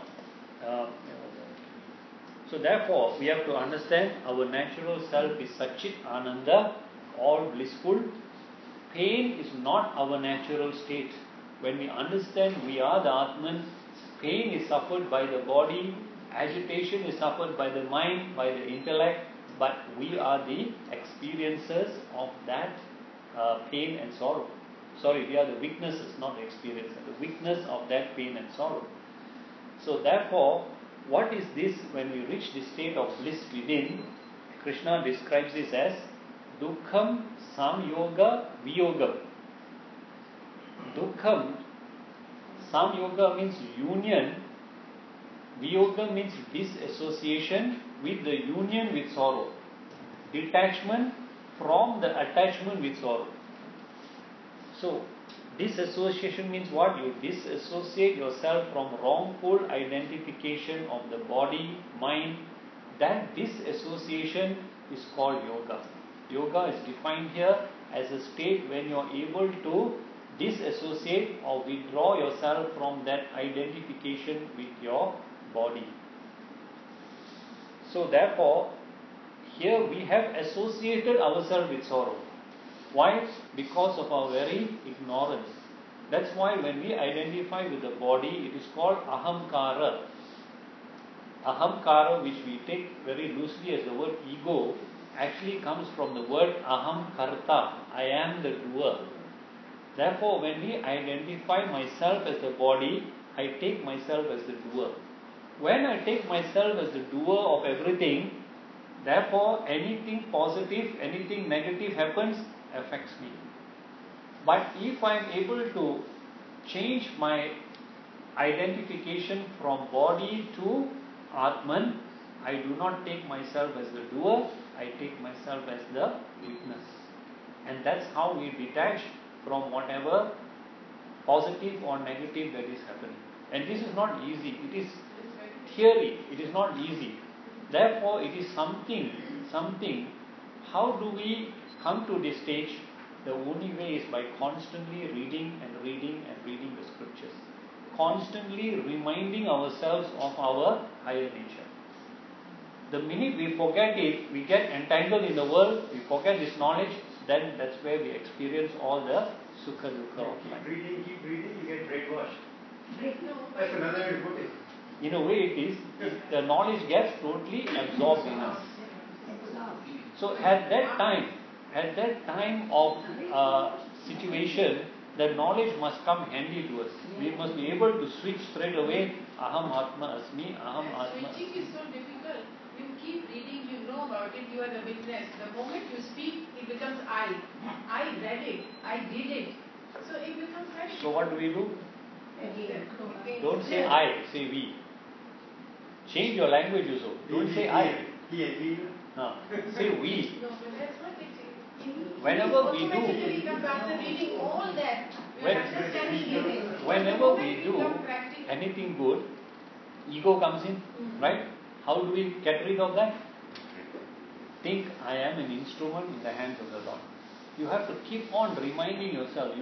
so therefore, we have to understand our natural self is Satchit Ananda, all blissful. Pain is not our natural state. When we understand we are the Atman, pain is suffered by the body, agitation is suffered by the mind, by the intellect, but we are the experiencers of that pain and sorrow. Sorry, we are the witnesses, not the experiencers. The witness of that pain and sorrow. So therefore, what is this when we reach the state of bliss within? Krishna describes this as Dukkham Samyoga Viyogam. Dukkham, Samyoga means union Viyoga means disassociation with the union with sorrow. Detachment from the attachment with sorrow. So, disassociation means what? You disassociate yourself from wrongful identification of the body, mind. That disassociation is called yoga. Yoga is defined here as a state when you are able to disassociate or withdraw yourself from that identification with your body. So therefore, here we have associated ourselves with sorrow. Why? Because of our very ignorance. That's why when we identify with the body, it is called ahamkara. Ahamkara, which we take very loosely as the word ego, actually comes from the word aham karta. I am the doer. Therefore, when we identify myself as the body, I take myself as the doer. When I take myself as the doer of everything, therefore anything positive, anything negative happens, affects me. But if I am able to change my identification from body to Atman, I do not take myself as the doer, I take myself as the witness. And that's how we detach from whatever positive or negative that is happening. And this is not easy. It is theory. It is not easy. Therefore, it is something. How do we come to this stage? The only way is by constantly reading the scriptures. Constantly reminding ourselves of our higher nature. The minute we forget it, we get entangled in the world, we forget this knowledge, then that's where we experience all the sukha dukkha of life. Keep reading, you get brainwashed. That's another way to put it. In a way it is, the knowledge gets totally absorbed in us. So at that time of situation, the knowledge must come handy to us. We must be able to switch straight away, aham atma asmi, aham atma asmi. Switching is so difficult. You keep reading, you know about it, you are the witness. The moment you speak, it becomes I. I read it, I did it. So it becomes very So what do we do? difficult. Don't say I, say we. Change your language also. Don't say I. He and me. Say we. No, but that's what it is. Whenever we do, automatically comes after reading all that. You are understanding it. whenever The we moment do become practical. anything good, ego comes in, right? How do we get rid of that? Think I am an instrument in the hands of the Lord. You have to keep on reminding yourself.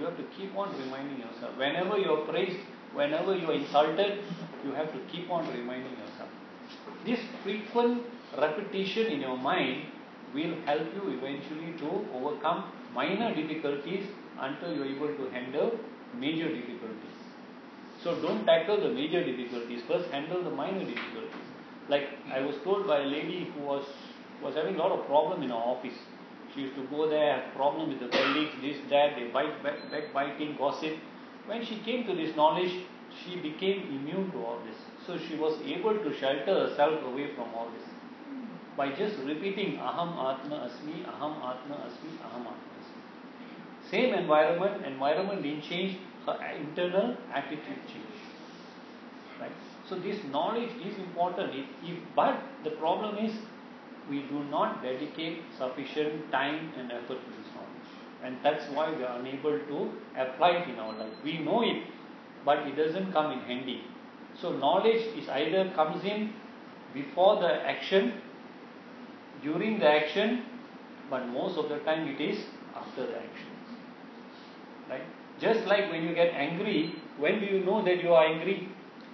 Whenever you are praised, whenever you are insulted, you have to keep on reminding yourself. This frequent repetition in your mind will help you eventually to overcome minor difficulties until you are able to handle major difficulties. So don't tackle the major difficulties. First handle the minor difficulties. Like I was told by a lady who was having a lot of problem in her office. She used to go there, have problem with the colleagues, this, that, they backbiting, gossip. When she came to this knowledge, she became immune to all this. So she was able to shelter herself away from all this. By just repeating aham atma asmi, aham atma asmi, aham atma asmi. Same environment didn't change, her internal attitude changed. Right? So this knowledge is important. But the problem is, we do not dedicate sufficient time and effort to this knowledge. And that's why we are unable to apply it in our life. We know it, but it doesn't come in handy. So knowledge is either comes in before the action, during the action, but most of the time it is after the action. Right? Just like when you get angry, when do you know that you are angry?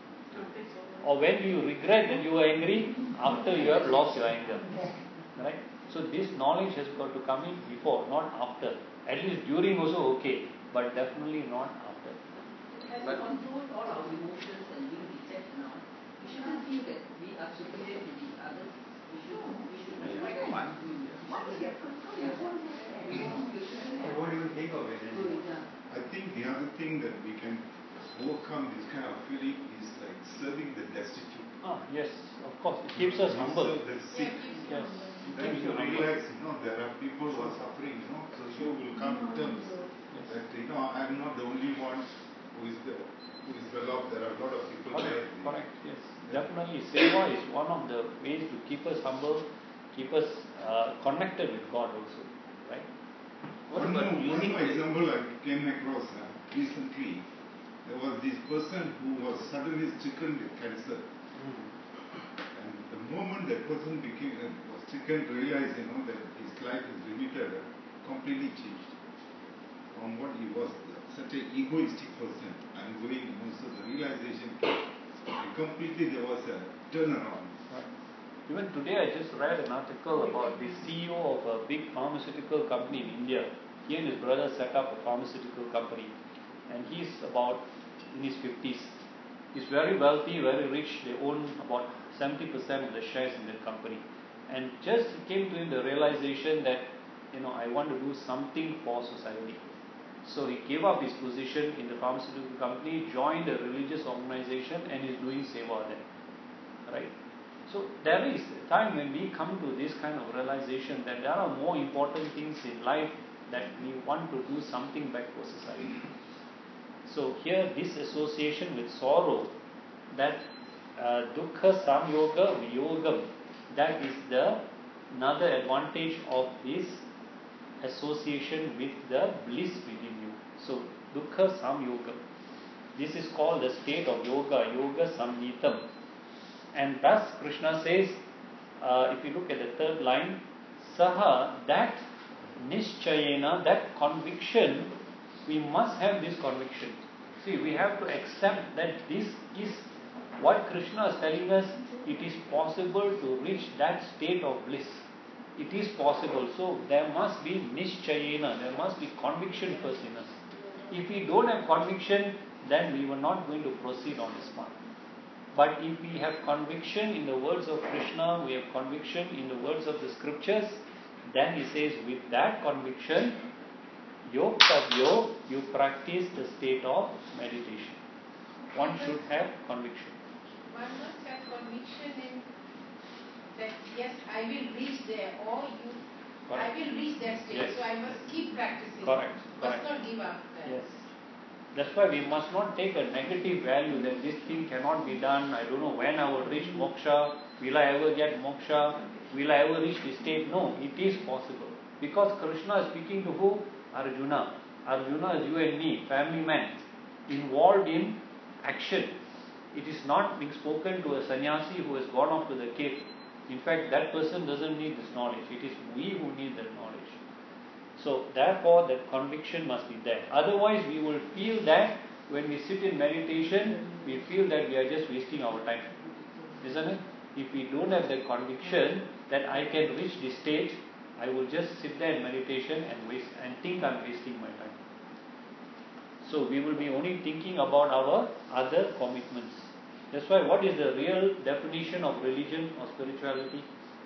Or when do you regret that you are angry? After you have lost your anger. Right? So this knowledge has got to come in before, not after. At least during also okay, but definitely not after. As we control all our emotions and being detached now, we shouldn't feel that we are superior to the others. We should be like one. I won't even think of it anymore. I think the other thing that we can overcome this kind of feeling is like serving the destitute. Yes, of course. It keeps us humble. Serve the sick. Yes. Then you realize, there are people who are suffering, so you will come to terms that, I'm not the only one who is well off. There are a lot of people there. Correct, yes. Definitely, seva is one of the ways to keep us humble, keep us connected with God also, right? One more example I came across recently. There was this person who was suddenly stricken with cancer. And the moment that person was stricken, realized that his life is limited, completely changed from what he was, such an egoistic person. I'm going, so the realization came. And completely there was a turnaround. Right. Even today I just read an article about the CEO of a big pharmaceutical company in India. He and his brother set up a pharmaceutical company, and he's about in his 50s. He's very wealthy, very rich. They own about 70% of the shares in the company. And just came to him the realization that, I want to do something for society. So he gave up his position in the pharmaceutical company, joined a religious organization, and is doing seva there. Right? So there is a time when we come to this kind of realization that there are more important things in life that we want to do something back for society. So here this association with sorrow, that dukkha samyoga viyogam, that is the another advantage of this association with the bliss within you. So dukkha samyogam, this is called the state of yoga, yoga samyitam. And thus Krishna says, if you look at the third line, saha, that nischayena, that conviction, we must have this conviction. See, we have to accept that this is what Krishna is telling us. It is possible to reach that state of bliss. It is possible. So there must be nischayena, there must be conviction first in us. If we don't have conviction, then we were not going to proceed on this path. But if we have conviction in the words of Krishna, we have conviction in the words of the scriptures, then he says, with that conviction, yoktavyo, you practice the state of meditation. One should have conviction. One must have conviction in that, yes, I will reach there, or I will reach that state, yes. So I must keep practicing. Correct. Must not give up. Yes. That's why we must not take a negative value that this thing cannot be done. I don't know when I will reach moksha. Will I ever get moksha? Will I ever reach this state? No, it is possible. Because Krishna is speaking to who? Arjuna. Arjuna is you and me, family man, involved in action. It is not being spoken to a sannyasi who has gone off to the cave. In fact, that person doesn't need this knowledge. It is we who need that knowledge. So, therefore, that conviction must be there. Otherwise, we will feel that when we sit in meditation, we feel that we are just wasting our time. Isn't it? If we don't have that conviction that I can reach this stage, I will just sit there in meditation and think I'm wasting my time. So, we will be only thinking about our other commitments. That's why, what is the real definition of religion or spirituality?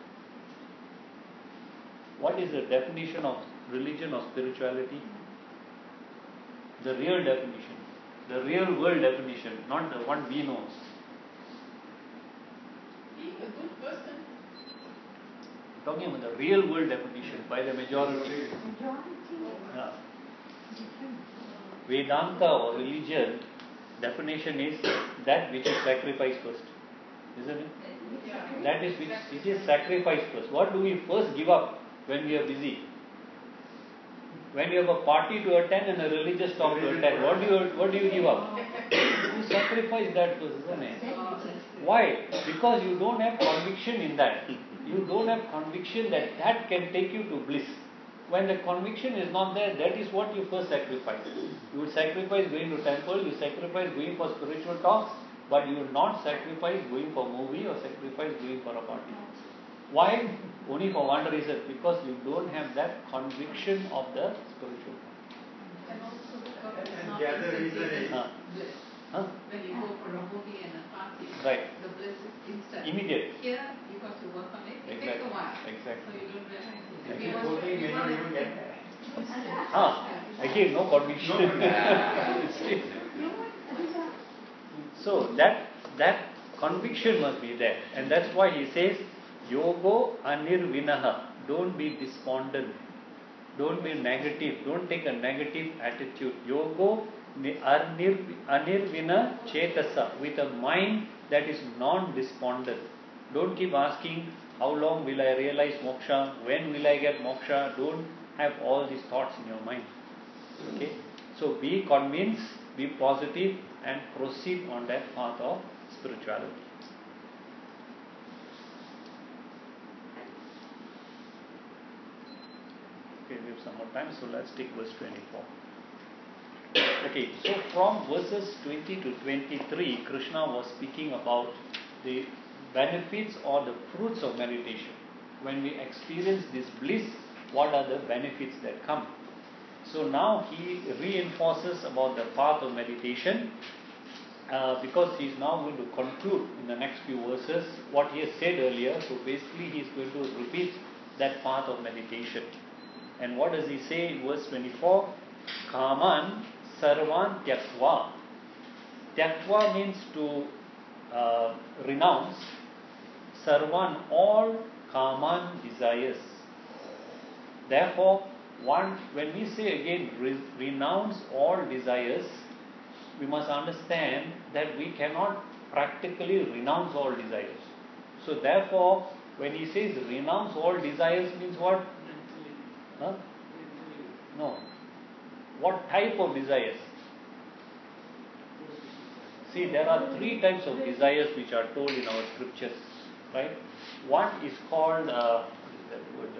What is the definition of religion or spirituality? The real definition, the real world definition, not the one we know. Being a good person. I'm talking about the real world definition by the majority. Yeah. Vedanta or religion definition is that which is sacrificed first, isn't it? Yeah. That is which it is sacrificed first. What do we first give up when we are busy? When you have a party to attend and a religious talk to attend, what do you give up? You sacrifice that first, isn't it? Why? Because you don't have conviction in that. You don't have conviction that that can take you to bliss. When the conviction is not there, that is what you first sacrifice. You would sacrifice going to temple, you sacrifice going for spiritual talks, but you will not sacrifice going for movie or sacrifice going for a party. Why? Only for one reason, because you don't have that conviction of the spiritual. And also because it's And not the other reason instantaneous is- bliss. When you go for a movie and a party, Right. the bliss is instant. Immediate. Here, you have to work on it. It takes a while. Exactly. So you don't realize it. Exactly. We want- Totally we may not want even get there. Again, no conviction. So that conviction must be there, and that's why he says, Yogo anirvinaha. Don't be despondent. Don't be negative. Don't take a negative attitude. Yogo anirvina chetasa, with a mind that is non-despondent. Don't keep asking, how long will I realize moksha? When will I get moksha? Don't have all these thoughts in your mind. Okay? So be convinced, be positive, and proceed on that path of spirituality. Okay, we have some more time, so let's take verse 24. Okay, so from verses 20 to 23, Krishna was speaking about the benefits or the fruits of meditation. When we experience this bliss, what are the benefits that come? So now he reinforces about the path of meditation, because he is now going to conclude in the next few verses what he has said earlier. So basically he is going to repeat that path of meditation. And what does he say in verse 24? Kaman sarvan tyaktva. Tyaktva means to renounce. Sarvan, all kaman desires. Therefore, when we say again renounce all desires, we must understand that we cannot practically renounce all desires. So therefore, when he says renounce all desires means what? Huh? No. What type of desires? See, there are three types of desires which are told in our scriptures, right? One is called, what is that word?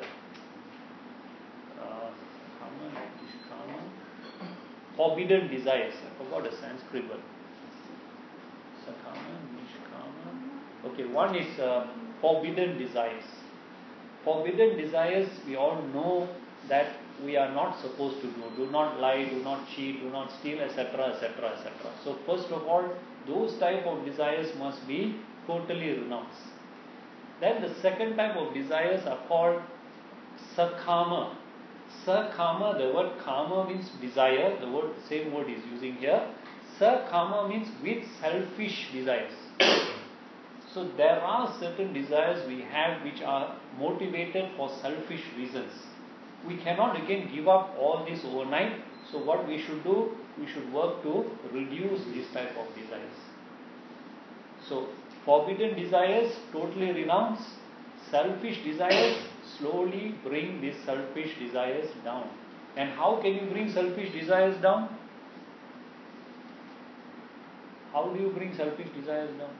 Forbidden desires. I forgot the Sanskrit word. Sakama, Nishkama. Okay, one is forbidden desires. Forbidden desires, we all know that we are not supposed to do. Do not lie, do not cheat, do not steal, etc., etc., etc. So first of all, those type of desires must be totally renounced. Then the second type of desires are called sakama. Sakama, the word kama means desire. The same word is using here. Sakama means with selfish desires. So there are certain desires we have which are motivated for selfish reasons. We cannot again give up all this overnight. So what we should do, we should work to reduce this type of desires. So forbidden desires, totally renounce. Selfish desires, slowly bring these selfish desires down. And how can you bring selfish desires down? How do you bring selfish desires down?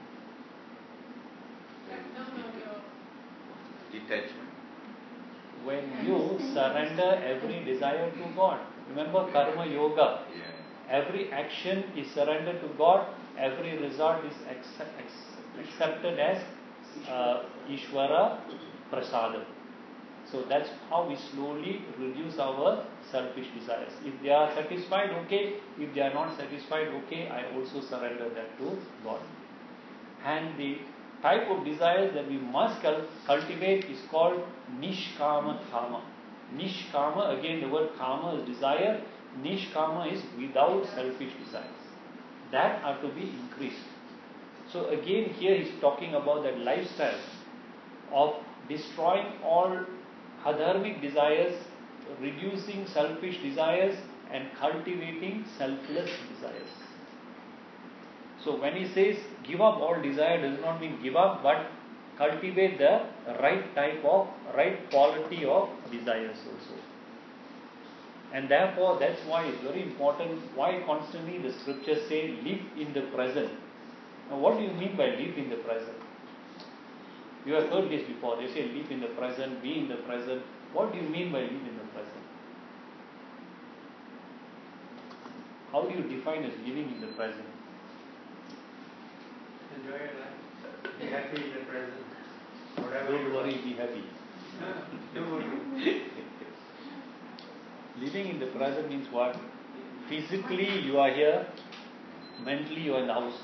Detachment. When you surrender every desire to God. Remember karma yoga. Yeah. Every action is surrendered to God. Every result is accepted as Ishvara Prasadam. So that's how we slowly reduce our selfish desires. If they are satisfied, okay. If they are not satisfied, okay. I also surrender that to God. And the type of desires that we must cultivate is called Nishkama Kama. Nishkama, again the word kama is desire. Nishkama is without selfish desires. That are to be increased. So again here he is talking about that lifestyle of destroying all adharmic desires, reducing selfish desires, and cultivating selfless desires. So when he says give up all desire, does not mean give up, but cultivate the right type of, right quality of desires also. And therefore that's why it's very important, why constantly the scriptures say live in the present. Now what do you mean by live in the present? You have heard this before. They say live in the present, be in the present. What do you mean by live in the present? How do you define as living in the present? Enjoy your life. Be happy in the present. Whatever Don't you worry, want. be happy. Don't worry. Living in the present means what? Physically you are here, mentally you are in the house.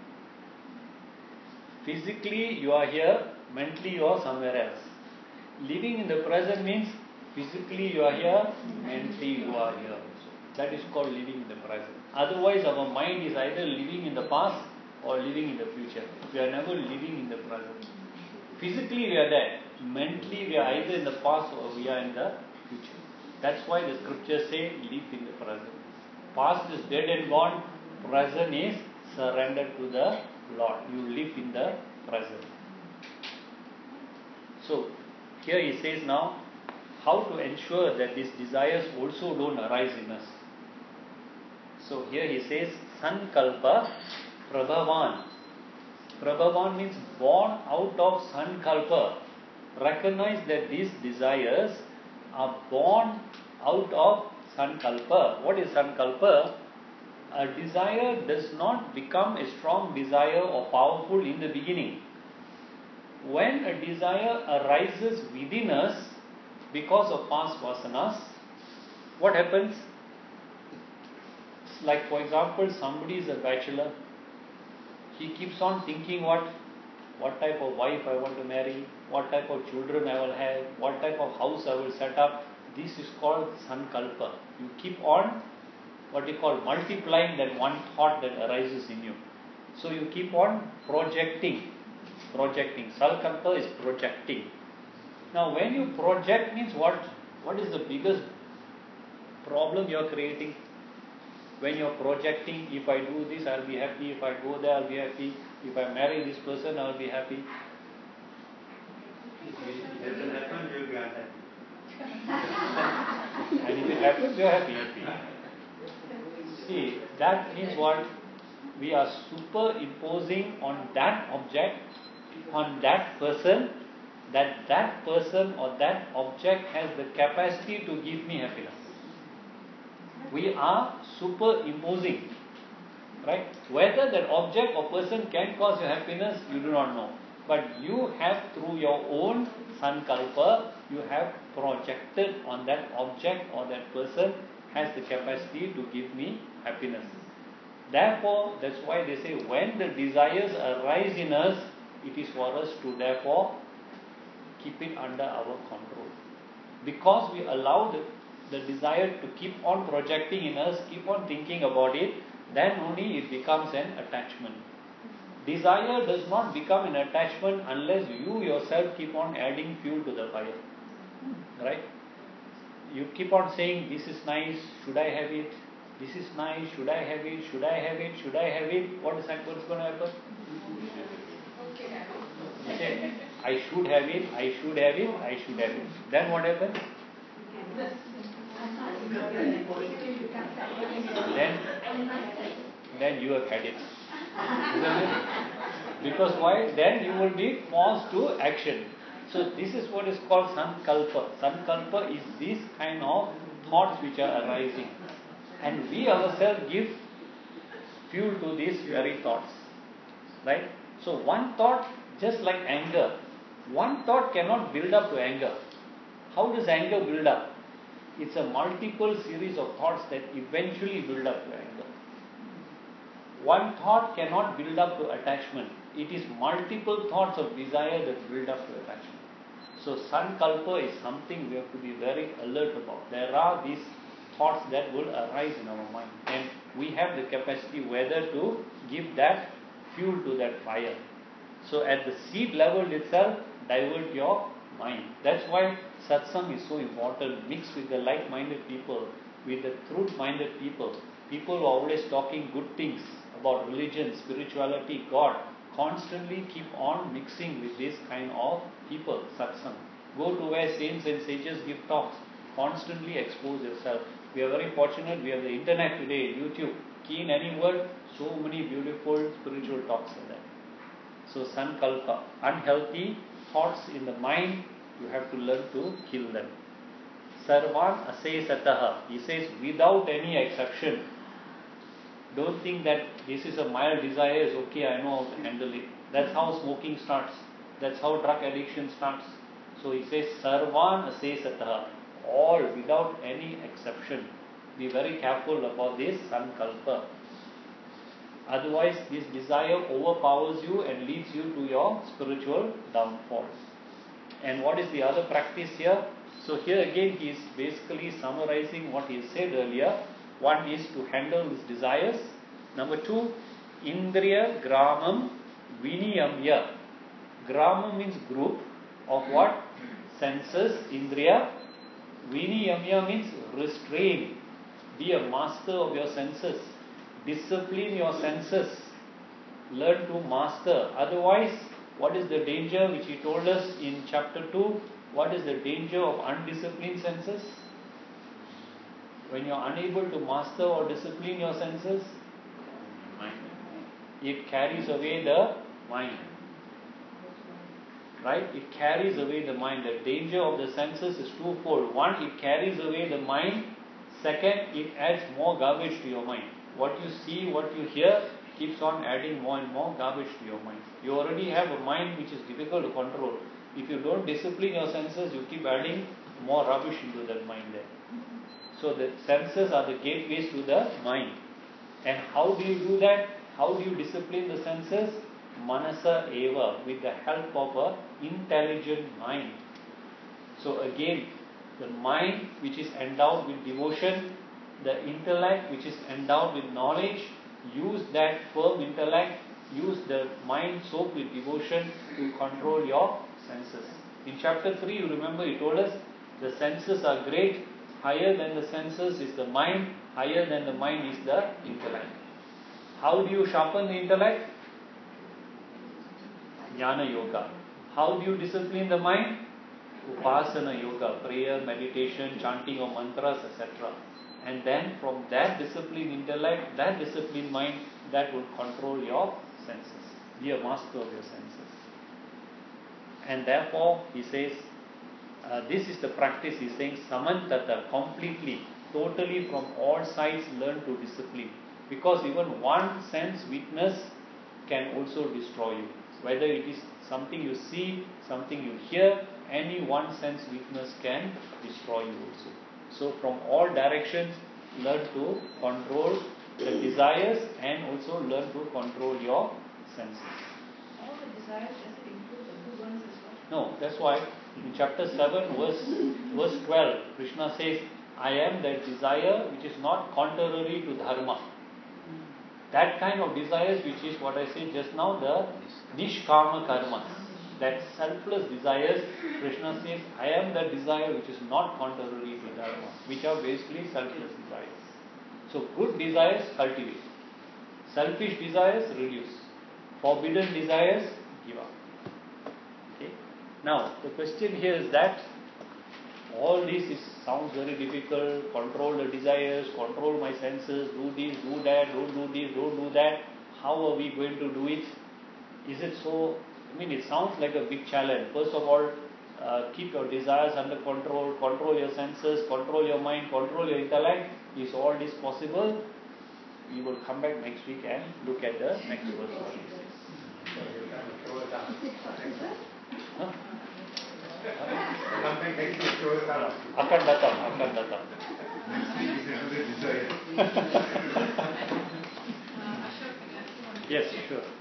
Physically you are here, mentally you are somewhere else. Living in the present means physically you are here, mentally you are here. That is called living in the present. Otherwise our mind is either living in the past or living in the future. We are never living in the present. Physically we are there. Mentally we are either in the past or we are in the future. That's why the scriptures say live in the present. Past is dead and gone, present is surrendered to the Lord. You live in the present. So, here he says now, how to ensure that these desires also don't arise in us. So, here he says, Sankalpa Prabhavan. Prabhavan means born out of Sankalpa. Recognize that these desires are born out of Sankalpa. What is Sankalpa? A desire does not become a strong desire or powerful in the beginning. When a desire arises within us because of past vasanas, what happens? Like for example, somebody is a bachelor. He keeps on thinking what type of wife I want to marry, what type of children I will have, what type of house I will set up. This is called Sankalpa. You keep on multiplying that one thought that arises in you. So you keep on projecting. Sankalpa is projecting. Now when you project means what is the biggest problem you are creating? When you are projecting, if I do this I will be happy, if I go there I will be happy, if I marry this person I will be happy. If it doesn't happen, you will be unhappy. And if it happens, you are happy. See, that means what? We are superimposing on that object, on that person, that person or that object has the capacity to give me happiness. We are superimposing, right? Whether that object or person can cause you happiness, you do not know. But you have, through your own sankalpa, you have projected on that object or that person has the capacity to give me happiness. Therefore, that's why they say when the desires arise in us, it is for us to therefore keep it under our control. Because we allow the desire to keep on projecting in us, keep on thinking about it, then only it becomes an attachment. Desire does not become an attachment unless you yourself keep on adding fuel to the fire. Right? You keep on saying, this is nice, should I have it? This is nice, should I have it? Should I have it? Should I have it? What's going to happen? You say, I should have it, I should have it, I should have it. Then what happens? Then you have had it. Isn't it? Because why? Then you will be forced to action. So this is what is called sankalpa. Sankalpa is this kind of thoughts which are arising. And we ourselves give fuel to these very thoughts. Right? So one thought, just like anger, one thought cannot build up to anger. How does anger build up? It's a multiple series of thoughts that eventually build up to anger. One thought cannot build up to attachment. It is multiple thoughts of desire that build up to attachment. So sankalpa is something we have to be very alert about. There are these thoughts that will arise in our mind, and we have the capacity whether to give that fuel to that fire. So at the seed level itself, divert your mind. That's why satsang is so important. Mix with the like-minded people, with the truth-minded people. People who are always talking good things about religion, spirituality, God. Constantly keep on mixing with this kind of people, satsang. Go to where saints and sages give talks. Constantly expose yourself. We are very fortunate. We have the internet today, YouTube. Key in any word, so many beautiful spiritual talks are there. So sankalpa, unhealthy thoughts in the mind, you have to learn to kill them. Sarvan asesataha, he says without any exception. Don't think that this is a mild desire, is okay, I know how to handle it. That's how smoking starts. That's how drug addiction starts. So he says sarvan asesataha, all without any exception. Be very careful about this sankalpa. Otherwise, this desire overpowers you and leads you to your spiritual downfall. And what is the other practice here? So here again he is basically summarizing what he said earlier. One is to handle his desires. Number two, Indriya Gramam Viniyamya. Gramam means group of what? Senses, Indriya. Viniyamya means restrain. Be a master of your senses. Discipline your senses. Learn to master. Otherwise, what is the danger which he told us in chapter 2? What is the danger of undisciplined senses? When you are unable to master or discipline your senses, it carries away the mind. Right? It carries away the mind. The danger of the senses is twofold. One, it carries away the mind. Second, it adds more garbage to your mind. What you see, what you hear, keeps on adding more and more garbage to your mind. You already have a mind which is difficult to control. If you don't discipline your senses, you keep adding more rubbish into that mind there. So the senses are the gateways to the mind. And how do you do that? How do you discipline the senses? Manasa eva, with the help of an intelligent mind. So again, the mind which is endowed with devotion, the intellect which is endowed with knowledge, use that firm intellect, use the mind soaked with devotion to control your senses. In chapter 3, you remember he told us, the senses are great, higher than the senses is the mind, higher than the mind is the intellect. How do you sharpen the intellect? Jnana Yoga. How do you discipline the mind? Upasana Yoga, prayer, meditation, chanting of mantras, etc. And then from that disciplined intellect, that disciplined mind, that would control your senses. Be a master of your senses. And therefore, he says, this is the practice, he's saying, samantata, completely, totally from all sides learn to discipline. Because even one sense weakness can also destroy you. Whether it is something you see, something you hear, any one sense weakness can destroy you also. So from all directions, learn to control the desires and also learn to control your senses. All the desires, does it include the good ones as well? No, that's why in chapter 7, verse 12, Krishna says, I am that desire which is not contrary to dharma. That kind of desires, which is what I said just now, the nishkama karmas, that selfless desires, Krishna says, I am that desire which is not contrary to dharma, which are basically selfless desires. So good desires, cultivate. Selfish desires, reduce. Forbidden desires, give up. Okay? Now, the question here is that all this sounds very difficult. Control the desires, control my senses, do this, do that, don't do this, don't do that. How are we going to do it? Is it so? It sounds like a big challenge. First of all, keep your desires under control, control your senses, control your mind, control your intellect. Is all this possible? We will come back next week and look at the next verse. Huh? Akan datang. Next week is another desire. Ashok, can I ask you one Yes, question? sure.